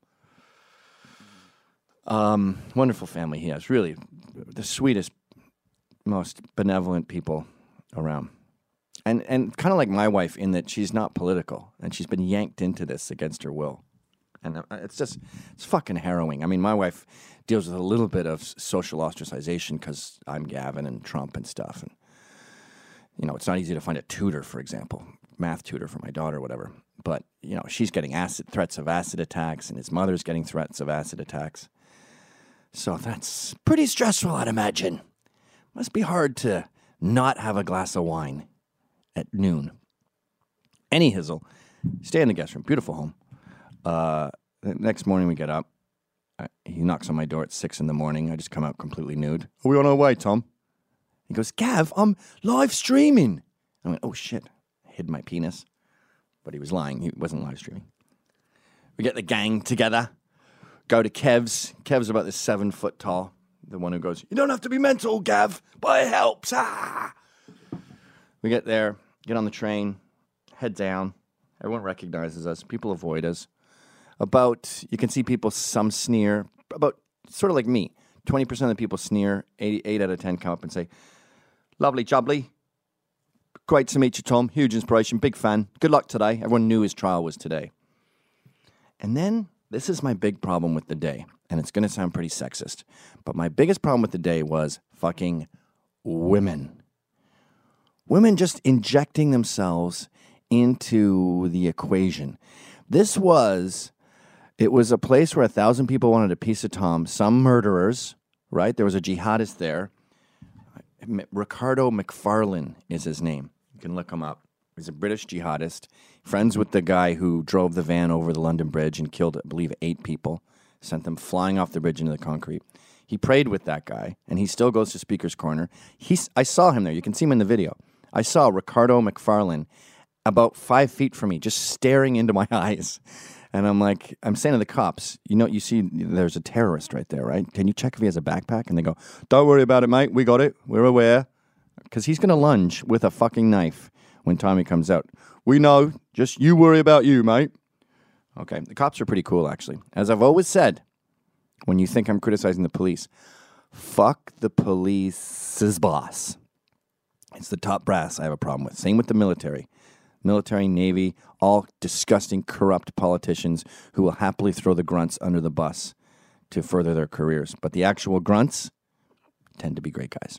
Um, wonderful family he has. Really, the sweetest, most benevolent people around. And and kind of like my wife in that she's not political and she's been yanked into this against her will. And it's just, it's fucking harrowing. I mean, my wife deals with a little bit of social ostracization because I'm Gavin and Trump and stuff. And, you know, it's not easy to find a tutor, for example, math tutor for my daughter or whatever. But, you know, she's getting acid threats of acid attacks, and his mother's getting threats of acid attacks. So that's pretty stressful, I'd imagine. Must be hard to not have a glass of wine at noon. Any hizzle. Stay in the guest room. Beautiful home. Uh, the next morning we get up. I, he knocks on my door at six in the morning. I just come out completely nude. Are we on our way, Tom? He goes, Gav, I'm live streaming. I went, oh, shit. I hid my penis. But he was lying. He wasn't live streaming. We get the gang together, go to Kev's. Kev's about this seven foot tall. The one who goes, you don't have to be mental, Gav, but it helps. Ah! We get there, get on the train, head down. Everyone recognizes us. People avoid us. About, you can see people, some sneer. About, sort of like me. twenty percent of the people sneer. eight, eight out of ten come up and say, lovely jubbly. Great to meet you, Tom. Huge inspiration. Big fan. Good luck today. Everyone knew his trial was today. And then, this is my big problem with the day. And it's going to sound pretty sexist. But my biggest problem with the day was fucking women. Women just injecting themselves into the equation. This was, it was a place where a thousand people wanted a piece of Tom. Some murderers, right? There was a jihadist there. Ricardo McFarlane is his name. You can look him up. He's a British jihadist, friends with the guy who drove the van over the London Bridge and killed, I believe, eight people, sent them flying off the bridge into the concrete. He prayed with that guy, and he still goes to Speaker's Corner. He's, I saw him there. You can see him in the video. I saw Ricardo McFarlane about five feet from me, just staring into my eyes. And I'm like, I'm saying to the cops, you know, you see there's a terrorist right there, right? Can you check if he has a backpack? And they go, don't worry about it, mate. We got it. We're aware. Because he's going to lunge with a fucking knife when Tommy comes out. We know. Just you worry about you, mate. Okay. The cops are pretty cool, actually. As I've always said, when you think I'm criticizing the police, fuck the police's boss. It's the top brass I have a problem with. Same with the military. Military, Navy, all disgusting, corrupt politicians who will happily throw the grunts under the bus to further their careers. But the actual grunts tend to be great guys.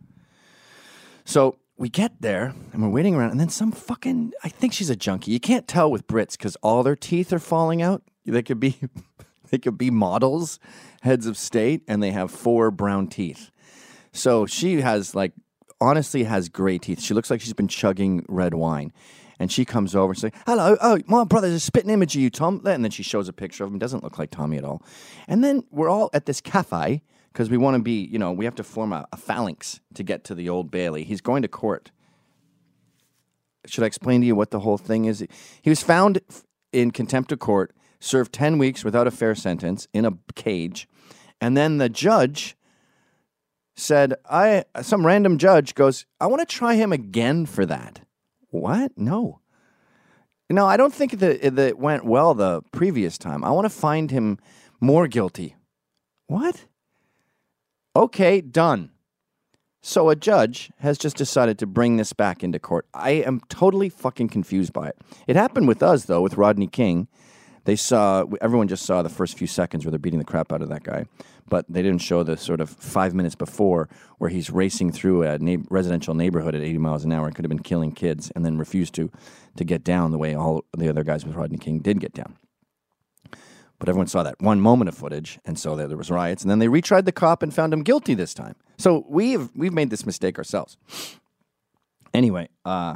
So we get there, and we're waiting around, and then some fucking, I think she's a junkie. You can't tell with Brits because all their teeth are falling out. They could be, they could be models, heads of state, and they have four brown teeth. So she has, like, honestly has gray teeth. She looks like she's been chugging red wine. And she comes over and says, hello, oh, my brother's a spitting image of you, Tom. And then she shows a picture of him. Doesn't look like Tommy at all. And then we're all at this cafe because we want to be, you know, we have to form a, a phalanx to get to the Old Bailey. He's going to court. Should I explain to you what the whole thing is? He was found in contempt of court, served ten weeks without a fair sentence in a cage. And then the judge said, I, some random judge goes, I want to try him again for that. What? No. No, I don't think that it went well the previous time. I want to find him more guilty. What? Okay, done. So a judge has just decided to bring this back into court. I am totally fucking confused by it. It happened with us, though, with Rodney King. They saw, everyone just saw the first few seconds where they're beating the crap out of that guy. But they didn't show the sort of five minutes before where he's racing through a na- residential neighborhood at eighty miles an hour and could have been killing kids and then refused to to get down the way all the other guys with Rodney King did get down. But everyone saw that one moment of footage, and so there, there was riots. And then they retried the cop and found him guilty this time. So we've, we've made this mistake ourselves. Anyway, uh...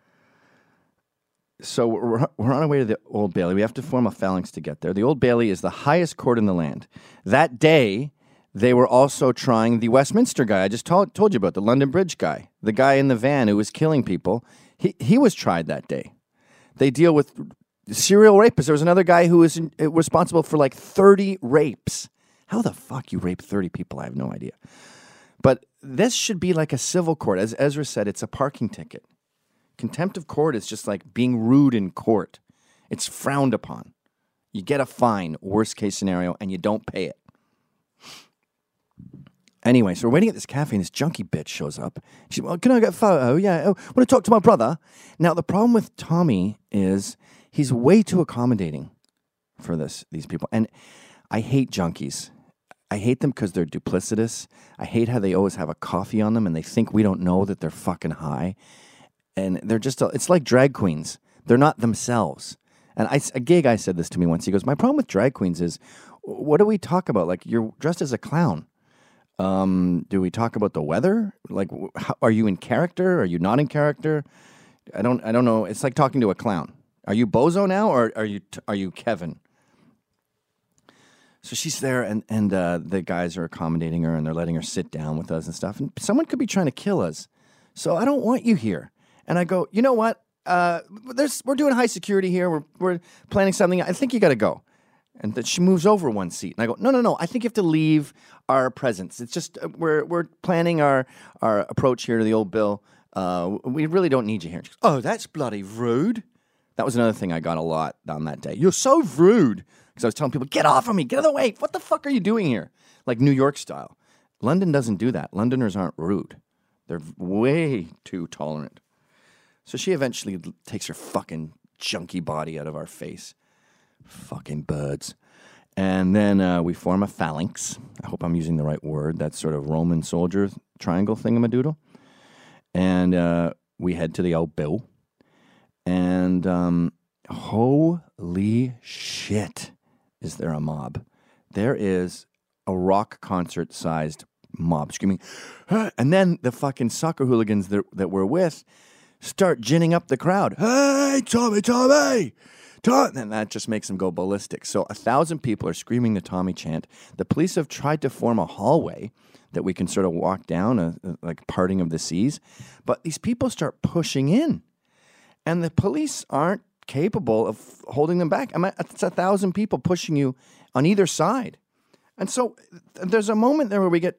So we're, we're on our way to the Old Bailey. We have to form a phalanx to get there. The Old Bailey is the highest court in the land. That day, they were also trying the Westminster guy. I just told, told you about the London Bridge guy, the guy in the van who was killing people. He he was tried that day. They deal with serial rapists. There was another guy who was in, responsible for like thirty rapes. How the fuck you rape thirty people? I have no idea. But this should be like a civil court. As Ezra said, it's a parking ticket. Contempt of court is just like being rude in court. It's frowned upon. You get a fine, worst case scenario, and you don't pay it. Anyway, so we're waiting at this cafe, and this junkie bitch shows up. She's, well, can I get a photo? Yeah, I want to talk to my brother. Now, the problem with Tommy is he's way too accommodating for this these people. And I hate junkies. I hate them because they're duplicitous. I hate how they always have a coffee on them, and they think we don't know that they're fucking high. And they're just, a, it's like drag queens. They're not themselves. And I, a gay guy said this to me once. He goes, my problem with drag queens is, what do we talk about? Like, you're dressed as a clown. Um, do we talk about the weather? Like, how, are you in character? Are you not in character? I don't, I don't know. It's like talking to a clown. Are you Bozo now, or are you, are you Kevin? So she's there, and, and uh, the guys are accommodating her, and they're letting her sit down with us and stuff. And someone could be trying to kill us. So I don't want you here. And I go, you know what? Uh, there's, we're doing high security here. We're we're planning something. I think you got to go. And then she moves over one seat. And I go, no, no, no. I think you have to leave our presence. It's just uh, we're we're planning our our approach here to the Old Bill. Uh, we really don't need you here. She goes, oh, that's bloody rude. That was another thing I got a lot on that day. You're so rude. Because I was telling people, get off of me. Get out of the way. What the fuck are you doing here? Like New York style. London doesn't do that. Londoners aren't rude. They're way too tolerant. So she eventually takes her fucking junky body out of our face. Fucking birds. And then uh, we form a phalanx. I hope I'm using the right word. That sort of Roman soldier triangle thingamadoodle. And uh, we head to the Old Bill. And um, holy shit, is there a mob. There is a rock concert-sized mob screaming. Huh? And then the fucking soccer hooligans that, that we're with start ginning up the crowd. Hey, Tommy, Tommy! Tom! And that just makes them go ballistic. So a thousand people are screaming the Tommy chant. The police have tried to form a hallway that we can sort of walk down, a, a, like parting of the seas. But these people start pushing in. And the police aren't capable of holding them back. I mean, it's a thousand people pushing you on either side. And so there's a moment there where we get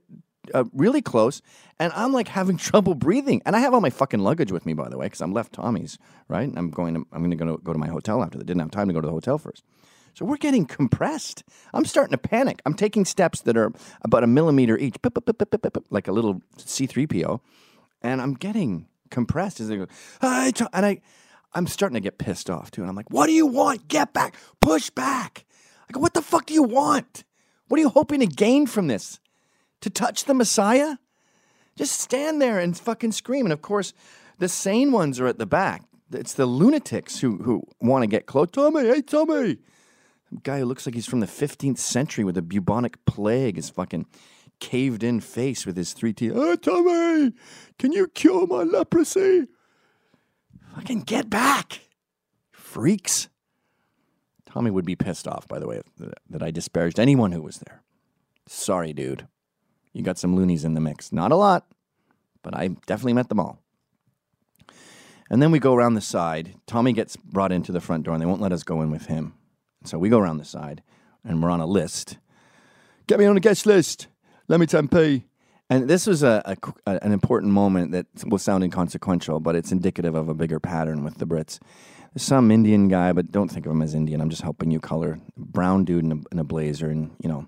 uh, really close, and I'm like having trouble breathing. And I have all my fucking luggage with me, by the way, because I'm left Tommy's, right? And I'm going to, I'm going to go to go to my hotel after that. Didn't have time to go to the hotel first. So we're getting compressed. I'm starting to panic. I'm taking steps that are about a millimeter each, like a little C three P O, and I'm getting compressed as they go, hi, Tom. And I, I'm starting to get pissed off too. And I'm like, what do you want? Get back. Push back. I go, what the fuck do you want? What are you hoping to gain from this? To touch the Messiah? Just stand there and fucking scream. And of course, the sane ones are at the back. It's the lunatics who, who want to get close. Tommy, hey, Tommy. Some guy who looks like he's from the fifteenth century with a bubonic plague, his fucking caved-in face with his three teeth. Oh, Tommy, can you cure my leprosy? Fucking get back, freaks. Tommy would be pissed off, by the way, that I disparaged anyone who was there. Sorry, dude. You got some loonies in the mix. Not a lot, but I definitely met them all. And then we go around the side. Tommy gets brought into the front door, and they won't let us go in with him. So we go around the side, and we're on a list. Get me on the guest list. Let me M P. And this was a, a, an important moment that will sound inconsequential, but it's indicative of a bigger pattern with the Brits. There's some Indian guy, but don't think of him as Indian. I'm just helping you color. Brown dude in a, in a blazer, and, you know,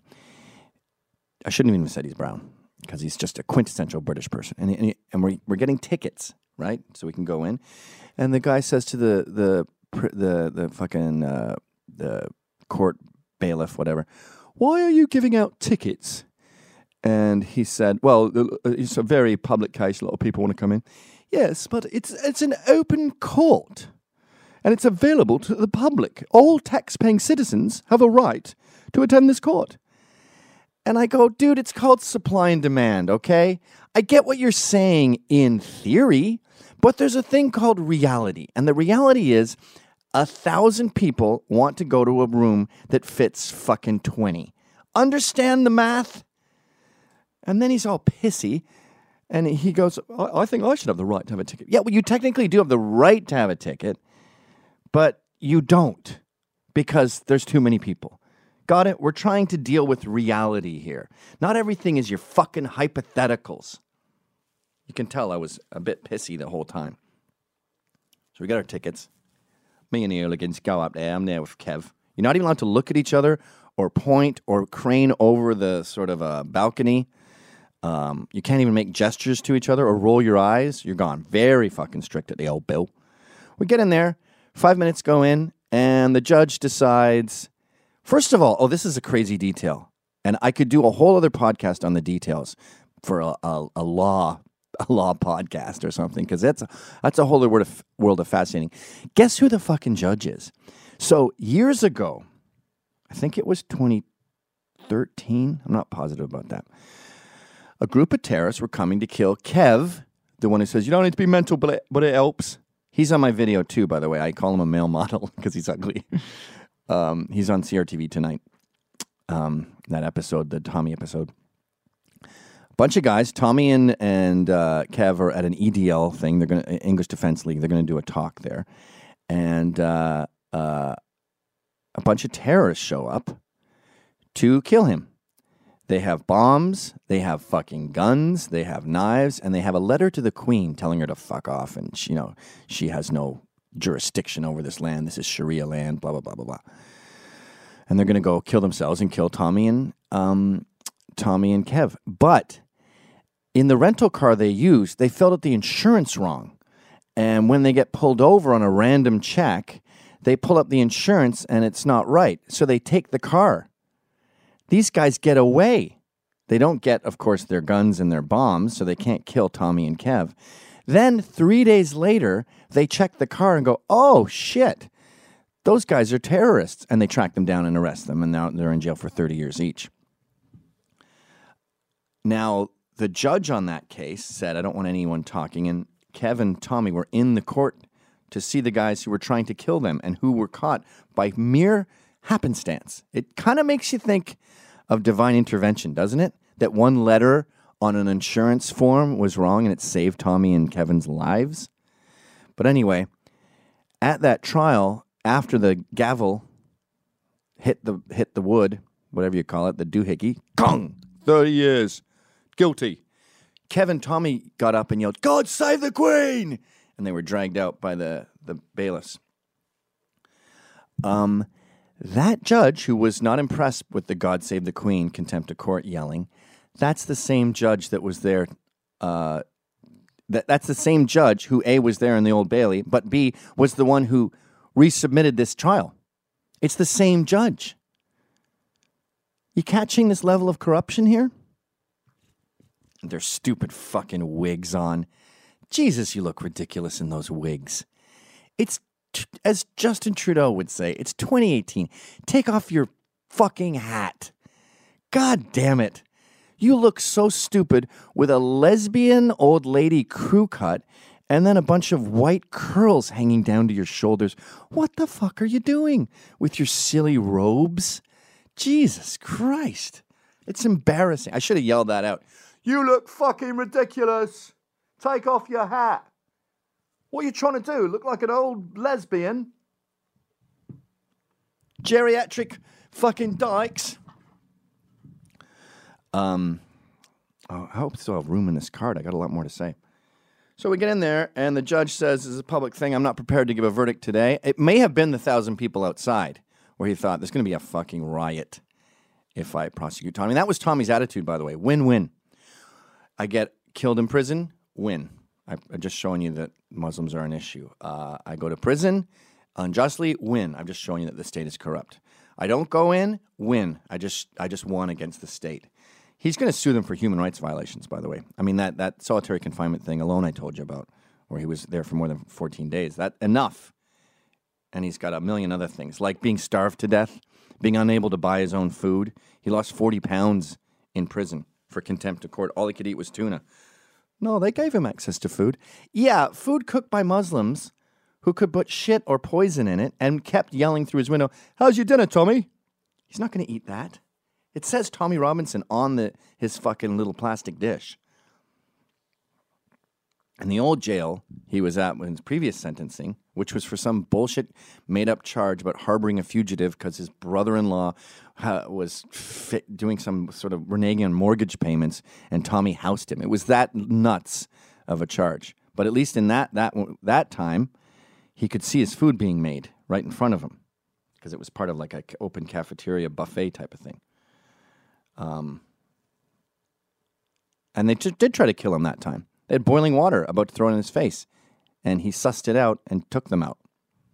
I shouldn't even have said he's brown, because he's just a quintessential British person. And, and, and we're, we're getting tickets, right? So we can go in. And the guy says to the the the, the fucking uh, the court bailiff, whatever, why are you giving out tickets? And he said, well, it's a very public case. A lot of people want to come in. Yes, but it's it's an open court, and it's available to the public. All tax-paying citizens have a right to attend this court. And I go, dude, it's called supply and demand, okay? I get what you're saying in theory, but there's a thing called reality. And the reality is a thousand people want to go to a room that fits fucking twenty. Understand the math? And then he's all pissy, and he goes, I, I think I should have the right to have a ticket. Yeah, well, you technically do have the right to have a ticket, but you don't, because there's too many people. Got it? We're trying to deal with reality here. Not everything is your fucking hypotheticals. You can tell I was a bit pissy the whole time. So we got our tickets. Me and the hooligans go up there. I'm there with Kev. You're not even allowed to look at each other or point or crane over the sort of a balcony. Um, you can't even make gestures to each other or roll your eyes. You're gone. Very fucking strict at the old Bill. We get in there. Five minutes go in, and the judge decides... First of all, oh, this is a crazy detail, and I could do a whole other podcast on the details for a, a, a law a law podcast or something, because that's a, that's a whole other world of, world of fascinating. Guess who the fucking judge is? So years ago, I think it was twenty thirteen. I'm not positive about that. A group of terrorists were coming to kill Kev, the one who says you don't need to be mental, but it, but it helps. He's on my video too, by the way. I call him a male model because he's ugly. Um, he's on C R T V tonight. Um, that episode, the Tommy episode. Bunch of guys, Tommy and and uh, Kev are at an E D L thing. They're going to English Defense League. They're going to do a talk there, and uh, uh, a bunch of terrorists show up to kill him. They have bombs. They have fucking guns. They have knives, and they have a letter to the Queen telling her to fuck off, and she, you know, she has no jurisdiction over this land. This is Sharia land, blah, blah, blah, blah, blah. And they're going to go kill themselves and kill Tommy and um, Tommy and Kev. But in the rental car they used, they filled out the insurance wrong. And when they get pulled over on a random check, they pull up the insurance and it's not right. So they take the car. These guys get away. They don't get, of course, their guns and their bombs, so they can't kill Tommy and Kev. Then, three days later, they check the car and go, oh, shit, those guys are terrorists. And they track them down and arrest them, and now they're in jail for thirty years each. Now, the judge on that case said, I don't want anyone talking, and Kev and Tommy were in the court to see the guys who were trying to kill them and who were caught by mere happenstance. It kind of makes you think of divine intervention, doesn't it? That one letter on an insurance form was wrong and it saved Tommy and Kevin's lives. But anyway, at that trial, after the gavel hit the hit the wood, whatever you call it, the doohickey, gong, thirty years, Guilty. Kevin Tommy got up and yelled, God save the Queen! And they were dragged out by the, the bailiffs. Um, that judge who was not impressed with the God save the Queen contempt of court yelling, that's the same judge that was there. Uh, that That's the same judge who, A, was there in the Old Bailey, but B, was the one who resubmitted this trial. It's the same judge. You catching this level of corruption here? Their stupid fucking wigs on. Jesus, you look ridiculous in those wigs. It's, t- as Justin Trudeau would say, it's twenty eighteen. Take off your fucking hat. God damn it. You look so stupid with a lesbian old lady crew cut and then a bunch of white curls hanging down to your shoulders. What the fuck are you doing with your silly robes? Jesus Christ. It's embarrassing. I should have yelled that out. You look fucking ridiculous. Take off your hat. What are you trying to do? Look like an old lesbian? Geriatric fucking dykes. Um, oh, I hope I still have room in this card. I got a lot more to say. So we get in there, and the judge says, this is a public thing. I'm not prepared to give a verdict today. It may have been the thousand people outside where he thought, there's going to be a fucking riot if I prosecute Tommy. That was Tommy's attitude, by the way. Win-win. I get killed in prison, win. I, I'm just showing you that Muslims are an issue. Uh, I go to prison unjustly, win. I'm just showing you that the state is corrupt. I don't go in, win. I just I just won against the state. He's going to sue them for human rights violations, by the way. I mean, that, that solitary confinement thing alone I told you about, where he was there for more than fourteen days. That enough. And he's got a million other things, like being starved to death, being unable to buy his own food. He lost forty pounds in prison for contempt of court. All he could eat was tuna. No, they gave him access to food. Yeah, food cooked by Muslims who could put shit or poison in it and kept yelling through his window, how's your dinner, Tommy? He's not going to eat that. It says Tommy Robinson on the his fucking little plastic dish. And the old jail he was at in his previous sentencing, which was for some bullshit made-up charge about harboring a fugitive because his brother-in-law uh, was fit, doing some sort of reneging on mortgage payments, and Tommy housed him. It was that nuts of a charge. But at least in that that that time, he could see his food being made right in front of him because it was part of like an open cafeteria buffet type of thing. Um, and they t- did try to kill him that time. They had boiling water about to throw it in his face, and he sussed it out and took them out.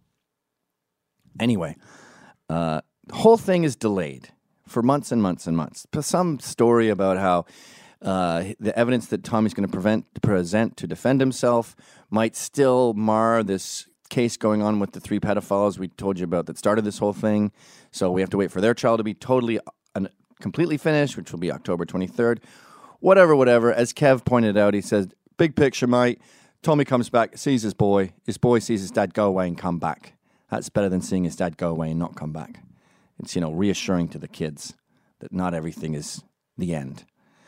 Anyway, uh, the whole thing is delayed for months and months and months. Some story about how uh, the evidence that Tommy's going to prevent present to defend himself might still mar this case going on with the three pedophiles we told you about that started this whole thing. So we have to wait for their trial to be totally, uh, completely finished, which will be October twenty-third. Whatever, whatever. As Kev pointed out, he says, big picture, mate. Tommy comes back, sees his boy. His boy sees his dad go away and come back. That's better than seeing his dad go away and not come back. It's, you know, reassuring to the kids that not everything is the end.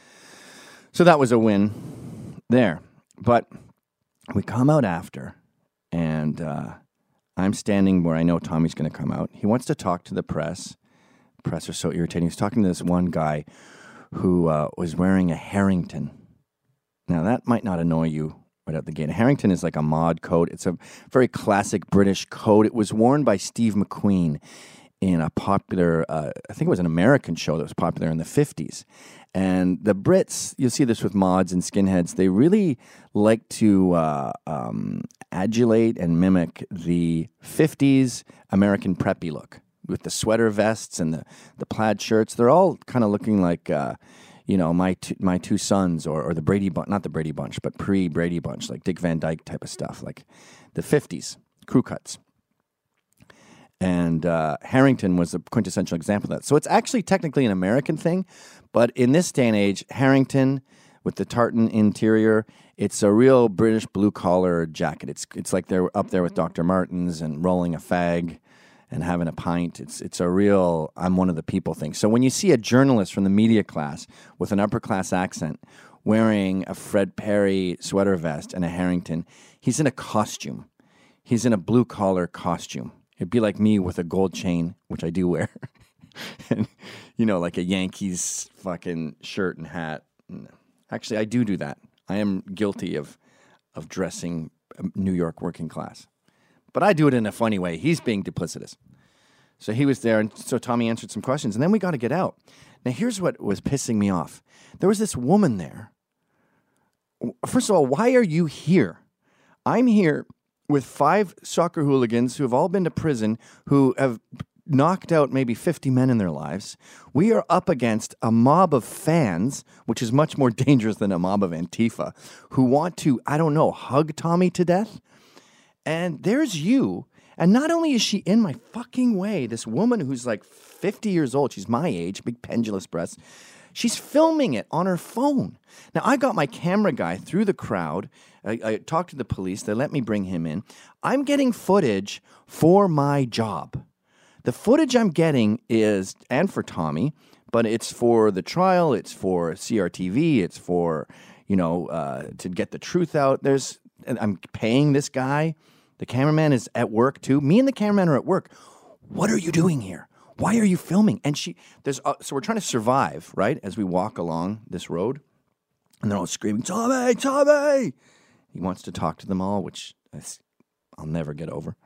So that was a win there. But we come out after, and uh, I'm standing where I know Tommy's going to come out. He wants to talk to the press. Press are so irritating. He's talking to this one guy who uh, was wearing a Harrington. Now, that might not annoy you right out the gate. A Harrington is like a mod coat. It's a very classic British coat. It was worn by Steve McQueen in a popular, uh, I think it was an American show that was popular in the fifties. And the Brits, you'll see this with mods and skinheads, they really like to uh, um, adulate and mimic the fifties American preppy look with the sweater vests and the, the plaid shirts. They're all kind of looking like, uh, you know, my two, my two sons or, or the Brady Bunch, not the Brady Bunch, but pre-Brady Bunch, like Dick Van Dyke type of stuff, like the fifties, crew cuts. And uh, Harrington was a quintessential example of that. So it's actually technically an American thing, but in this day and age, Harrington with the tartan interior, it's a real British blue-collar jacket. It's it's like they're up there with Doctor Martens and rolling a fag and having a pint. It's it's a real I'm one of the people thing. So when you see a journalist from the media class with an upper-class accent wearing a Fred Perry sweater vest and a Harrington, he's in a costume. He's in a blue-collar costume. It'd be like me with a gold chain, which I do wear, and, you know, like a Yankees fucking shirt and hat. Actually, I do do that. I am guilty of of dressing New York working class. But I do it in a funny way. He's being duplicitous. So he was there, and so Tommy answered some questions, and then we got to get out. Now, here's what was pissing me off. There was this woman there. First of all, why are you here? I'm here with five soccer hooligans who have all been to prison, who have knocked out maybe fifty men in their lives. We are up against a mob of fans, which is much more dangerous than a mob of Antifa, who want to, I don't know, hug Tommy to death. And there's you. And not only is she in my fucking way, this woman who's like fifty years old, she's my age, big pendulous breasts, she's filming it on her phone. Now, I got my camera guy through the crowd. I, I talked to the police. They let me bring him in. I'm getting footage for my job. The footage I'm getting is, and for Tommy, but it's for the trial, it's for C R T V, it's for, you know, uh, to get the truth out. There's, and I'm paying this guy. The cameraman is at work too. Me and the cameraman are at work. What are you doing here? Why are you filming? And she, there's, uh, so we're trying to survive, right? As we walk along this road, and they're all screaming, Tommy, Tommy! He wants to talk to them all, which I'll never get over.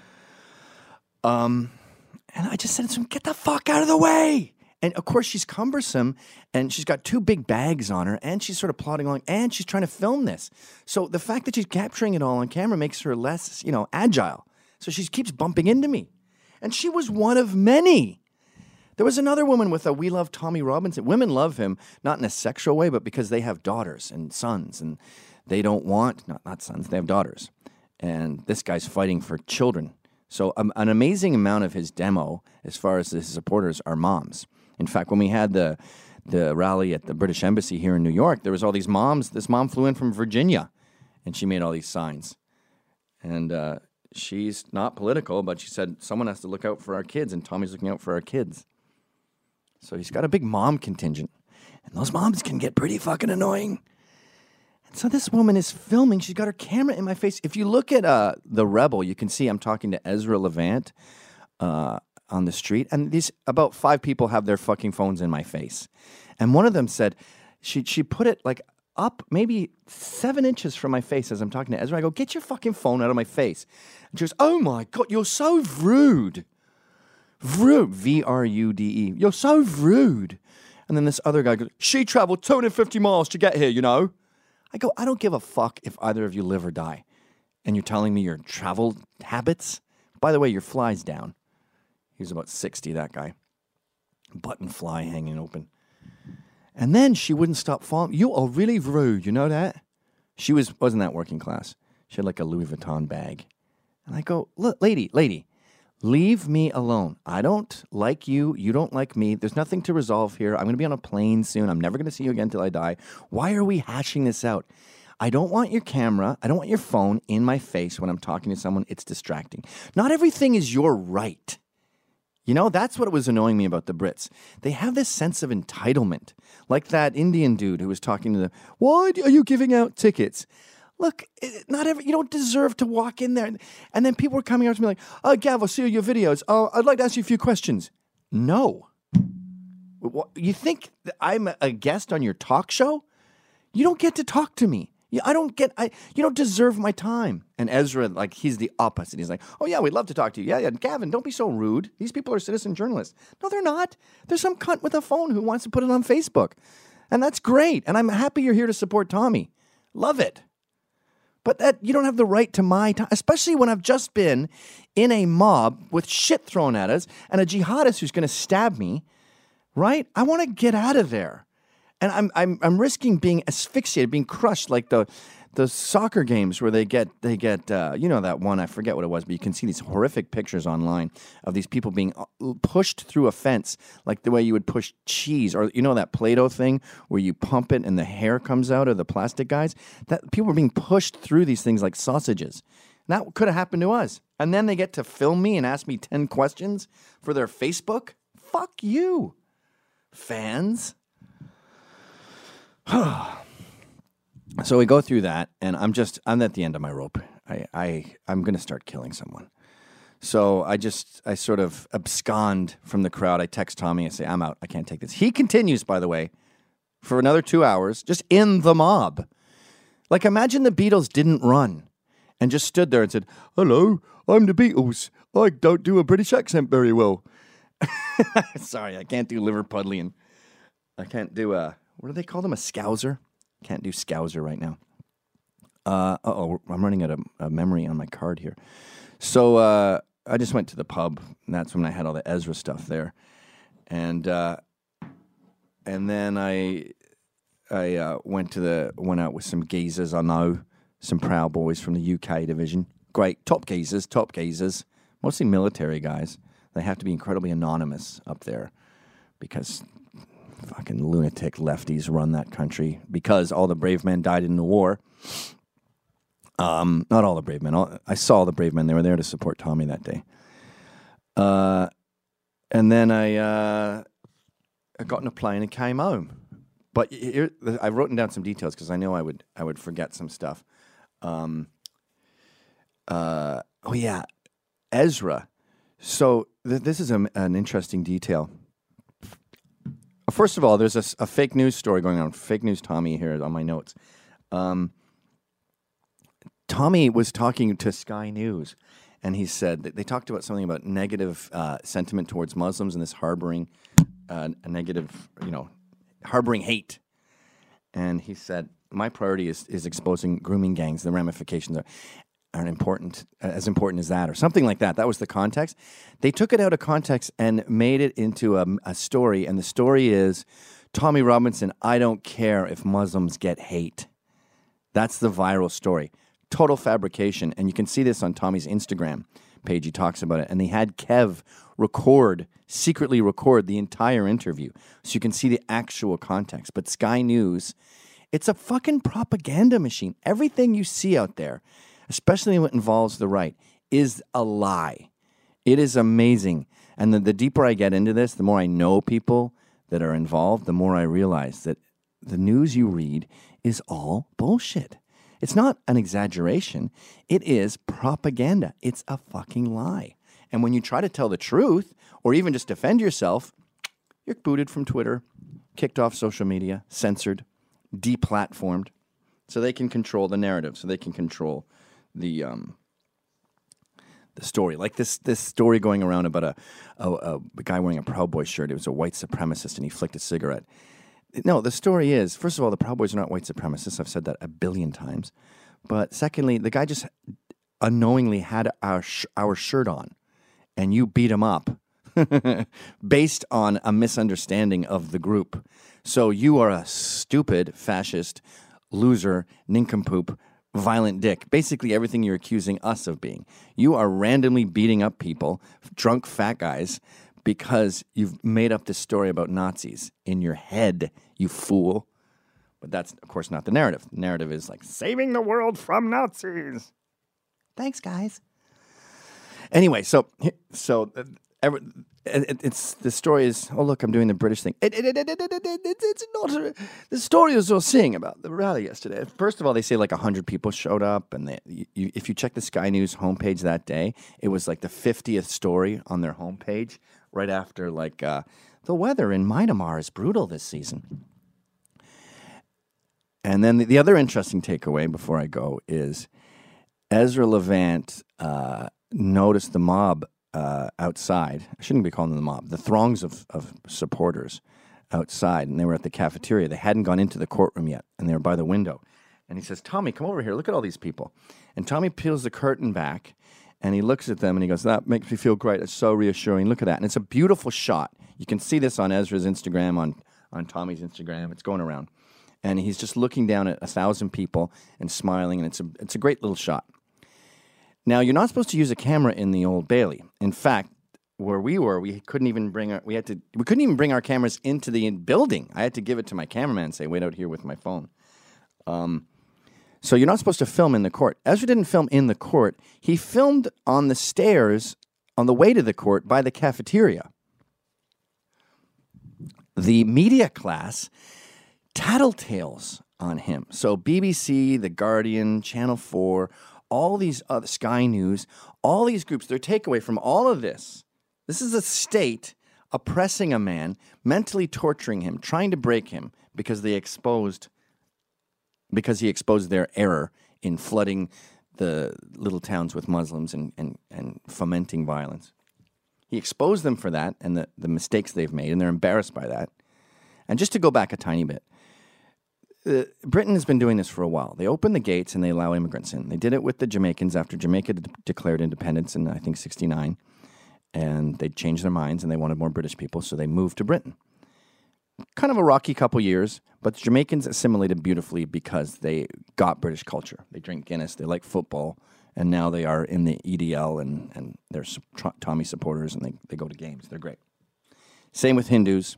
Um, and I just said to him, get the fuck out of the way! And of course, she's cumbersome, and she's got two big bags on her, and she's sort of plodding along, and she's trying to film this. So the fact that she's capturing it all on camera makes her less, you know, agile. So she keeps bumping into me. And she was one of many. There was another woman with a We Love Tommy Robinson. Women love him, not in a sexual way, but because they have daughters and sons, and they don't want, not, not sons, they have daughters. And this guy's fighting for children. So um, an amazing amount of his demo, as far as his supporters, are moms. In fact, when we had the the rally at the British Embassy here in New York, there was all these moms. This mom flew in from Virginia, and she made all these signs. And uh, she's not political, but she said, someone has to look out for our kids, and Tommy's looking out for our kids. So he's got a big mom contingent. And those moms can get pretty fucking annoying. And so this woman is filming. She's got her camera in my face. If you look at uh, The Rebel, you can see I'm talking to Ezra Levant, uh, on the street, and these about five people have their fucking phones in my face. And one of them said, she she put it like up maybe seven inches from my face as I'm talking to Ezra. I go, get your fucking phone out of my face. And she goes, oh my God, you're so rude. Rude. V R U D E. You're so rude. And then this other guy goes, she traveled two hundred fifty miles to get here, you know? I go, I don't give a fuck if either of you live or die. And you're telling me your travel habits? By the way, your fly's down. He was about sixty, that guy. Button fly hanging open. And then she wouldn't stop following. You are really rude, you know that? She was, wasn't that working class. She had like a Louis Vuitton bag. And I go, look, lady, lady, leave me alone. I don't like you. You don't like me. There's nothing to resolve here. I'm going to be on a plane soon. I'm never going to see you again until I die. Why are we hashing this out? I don't want your camera. I don't want your phone in my face when I'm talking to someone. It's distracting. Not everything is your right. You know, that's what was annoying me about the Brits. They have this sense of entitlement. Like that Indian dude who was talking to them. Why are you giving out tickets? Look, not every, you don't deserve to walk in there. And then people were coming up to me like, oh, Gav, I'll see your videos. Oh, I'd like to ask you a few questions. No. You think that I'm a guest on your talk show? You don't get to talk to me. I don't get, I, you don't deserve my time. And Ezra, like, he's the opposite. He's like, oh, yeah, we'd love to talk to you. Yeah, yeah, Gavin, don't be so rude. These people are citizen journalists. No, they're not. There's some cunt with a phone who wants to put it on Facebook. And that's great. And I'm happy you're here to support Tommy. Love it. But that you don't have the right to my time, especially when I've just been in a mob with shit thrown at us and a jihadist who's going to stab me, right? I want to get out of there. And I'm I'm I'm risking being asphyxiated, being crushed like the the soccer games where they get they get uh, you know that one, I forget what it was, but you can see these horrific pictures online of these people being pushed through a fence like the way you would push cheese, or you know that Play-Doh thing where you pump it and the hair comes out of the plastic guys. That people are being pushed through these things like sausages. And that could have happened to us. And then they get to film me and ask me ten questions for their Facebook. Fuck you, fans. So we go through that, and I'm just, I'm at the end of my rope. I, I, I'm going to start killing someone. So I just, I sort of abscond from the crowd. I text Tommy. I say, I'm out. I can't take this. He continues, by the way, for another two hours, just in the mob. Like, imagine the Beatles didn't run and just stood there and said, "Hello, I'm the Beatles. I don't do a British accent very well." Sorry, I can't do Liverpudlian. I can't do a, what do they call them, a Scouser? Can't do Scouser right now. Uh, uh-oh, I'm running out of a memory on my card here. So uh, I just went to the pub, and that's when I had all the Ezra stuff there. And uh, and then I I uh, went to the went out with some geezers I know, some Proud Boys from the U K division. Great, top geezers, top geezers, mostly military guys. They have to be incredibly anonymous up there because fucking lunatic lefties run that country because all the brave men died in the war. Um, not all the brave men. All, I saw the brave men. They were there to support Tommy that day. Uh, and then I, uh, I got in a plane and came home. But here, I've written down some details because I know I would I would forget some stuff. Um, uh, oh yeah, Ezra. So th- this is a, an interesting detail. First of all, there's a, a fake news story going on. Fake news Tommy here on my notes. Um, Tommy was talking to Sky News, and he said that they talked about something about negative uh, sentiment towards Muslims and this harboring uh, a negative, you know, harboring hate. And he said, my priority is, is exposing grooming gangs. The ramifications are, aren't important, as important as that, or something like that. That was the context. They took it out of context and made it into a, a story, and the story is, Tommy Robinson, I don't care if Muslims get hate. That's the viral story. Total fabrication, and you can see this on Tommy's Instagram page. He talks about it, and they had Kev record, secretly record the entire interview, so you can see the actual context. But Sky News, it's a fucking propaganda machine. Everything you see out there, especially when it involves the right, is a lie. It is amazing. And the, the deeper I get into this, the more I know people that are involved, the more I realize that the news you read is all bullshit. It's not an exaggeration. It is propaganda. It's a fucking lie. And when you try to tell the truth, or even just defend yourself, you're booted from Twitter, kicked off social media, censored, deplatformed, so they can control the narrative, so they can control the um, the story. Like this this story going around about a, a, a guy wearing a Proud Boys shirt. It was a white supremacist, and he flicked a cigarette. No, the story is, first of all, the Proud Boys are not white supremacists. I've said that a billion times. But secondly, the guy just unknowingly had our sh- our shirt on, and you beat him up based on a misunderstanding of the group. So you are a stupid, fascist, loser, nincompoop, violent dick. Basically everything you're accusing us of being. You are randomly beating up people, drunk fat guys, because you've made up this story about Nazis in your head, you fool. But that's, of course, not the narrative. The narrative is like, saving the world from Nazis. Thanks, guys. Anyway, so so uh, every, it, it's the story is, oh, look, I'm doing the British thing. It, it, it, it, it, it, it, it, it's not a, the story is you're seeing about the rally yesterday. First of all, they say like one hundred people showed up, and they, you, if you check the Sky News homepage that day, it was like the fiftieth story on their homepage, right after, like, uh, the weather in Myanmar is brutal this season. And then the, the other interesting takeaway before I go is Ezra Levant uh, noticed the mob uh, outside. I shouldn't be calling them the mob. The throngs of, of supporters outside, and they were at the cafeteria. They hadn't gone into the courtroom yet, and they were by the window. And he says, Tommy, come over here. Look at all these people. And Tommy peels the curtain back, and he looks at them, and he goes, that makes me feel great. It's so reassuring. Look at that. And it's a beautiful shot. You can see this on Ezra's Instagram, on, on Tommy's Instagram. It's going around. And he's just looking down at a thousand people and smiling, and it's a, it's a great little shot. Now, you're not supposed to use a camera in the Old Bailey. In fact, where we were, we couldn't even bring our, we had to, we couldn't even bring our cameras into the building. I had to give it to my cameraman and say, wait out here with my phone. Um, So you're not supposed to film in the court. Ezra didn't film in the court. He filmed on the stairs on the way to the court by the cafeteria. The media class tattletales on him. So B B C, The Guardian, Channel four, all these other, Sky News, all these groups, their takeaway from all of this, this is a state oppressing a man, mentally torturing him, trying to break him because they exposed, because he exposed their error in flooding the little towns with Muslims and, and, and fomenting violence. He exposed them for that and the, the mistakes they've made, and they're embarrassed by that. And just to go back a tiny bit, uh, Britain has been doing this for a while. They open the gates and they allow immigrants in. They did it with the Jamaicans after Jamaica d- declared independence in, I think, sixty-nine. And they changed their minds and they wanted more British people, so they moved to Britain. Kind of a rocky couple years, but the Jamaicans assimilated beautifully because they got British culture. They drink Guinness, they like football, and now they are in the E D L and, and they're Tommy supporters and they, they go to games. They're great. Same with Hindus.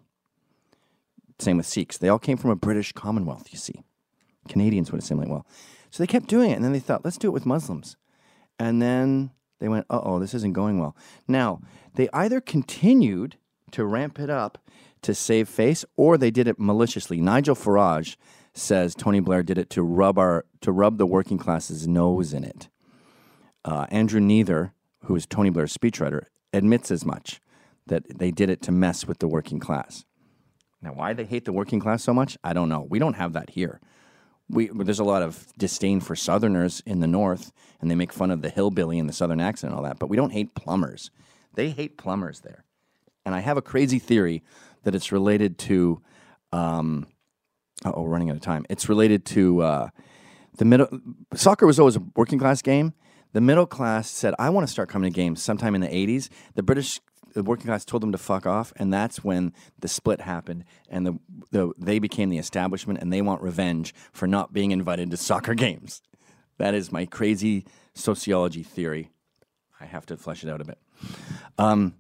Same with Sikhs. They all came from a British Commonwealth, you see. Canadians would assimilate well. So they kept doing it, and then they thought, let's do it with Muslims. And then they went, uh-oh, this isn't going well. Now, they either continued to ramp it up to save face, or they did it maliciously. Nigel Farage says Tony Blair did it to rub our to rub the working class's nose in it. Uh, Andrew Neither, who is Tony Blair's speechwriter, admits as much, that they did it to mess with the working class. Now, why they hate the working class so much, I don't know. We don't have that here. We, there's a lot of disdain for Southerners in the North, and they make fun of the hillbilly and the Southern accent and all that, but we don't hate plumbers. They hate plumbers there. And I have a crazy theory that it's related to, um, oh, we're running out of time. It's related to uh, the middle, soccer was always a working class game. The middle class said, I want to start coming to games sometime in the eighties. The British The working class told them to fuck off, and that's when the split happened, and the, the they became the establishment, and they want revenge for not being invited to soccer games. That is my crazy sociology theory. I have to flesh it out a bit. Um,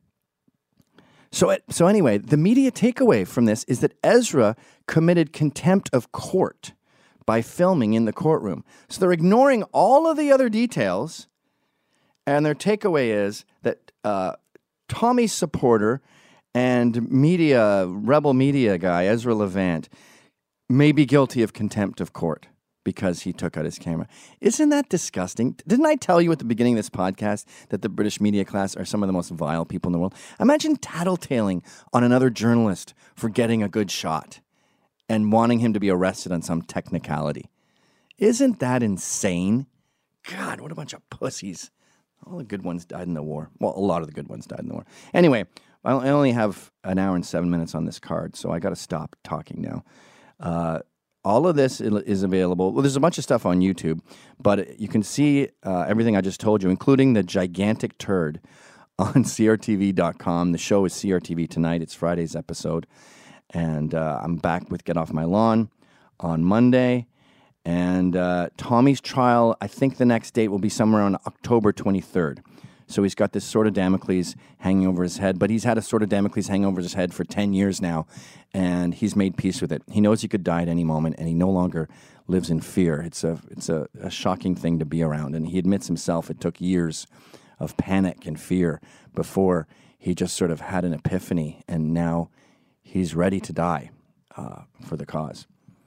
so, it, so anyway, the media takeaway from this is that Ezra committed contempt of court by filming in the courtroom. So they're ignoring all of the other details, and their takeaway is that Uh, Tommy's supporter and media, rebel media guy, Ezra Levant, may be guilty of contempt of court because he took out his camera. Isn't that disgusting? Didn't I tell you at the beginning of this podcast that the British media class are some of the most vile people in the world? Imagine tattletaling on another journalist for getting a good shot and wanting him to be arrested on some technicality. Isn't that insane? God, what a bunch of pussies. All the good ones died in the war. Well, a lot of the good ones died in the war. Anyway, I only have an hour and seven minutes on this card, so I got to stop talking now. Uh, all of this is available. Well, there's a bunch of stuff on YouTube, but you can see uh, everything I just told you, including the gigantic turd on C R T V dot com. The show is C R T V tonight. It's Friday's episode. And uh, I'm back with Get Off My Lawn on Monday. And uh, Tommy's trial, I think the next date will be somewhere on October twenty-third. So he's got this sword of Damocles hanging over his head, but he's had a sword of Damocles hanging over his head for ten years now, and he's made peace with it. He knows he could die at any moment, and he no longer lives in fear. It's a it's a, a shocking thing to be around, and he admits himself it took years of panic and fear before he just sort of had an epiphany, and now he's ready to die uh, for the cause.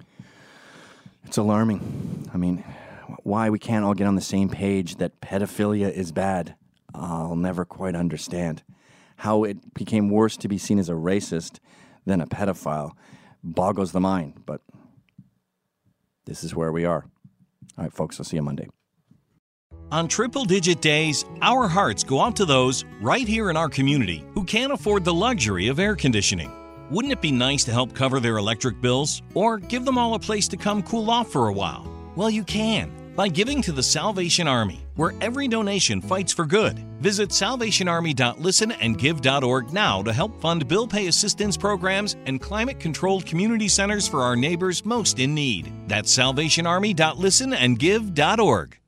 It's alarming. I mean, why we can't all get on the same page that pedophilia is bad, I'll never quite understand. How it became worse to be seen as a racist than a pedophile boggles the mind, but this is where we are. All right, folks, I'll see you Monday. On Triple Digit Days, our hearts go out to those right here in our community who can't afford the luxury of air conditioning. Wouldn't it be nice to help cover their electric bills or give them all a place to come cool off for a while? Well, you can by giving to the Salvation Army, where every donation fights for good. Visit salvation army dot listen and give dot org now to help fund bill pay assistance programs and climate-controlled community centers for our neighbors most in need. That's salvation army dot listen and give dot org.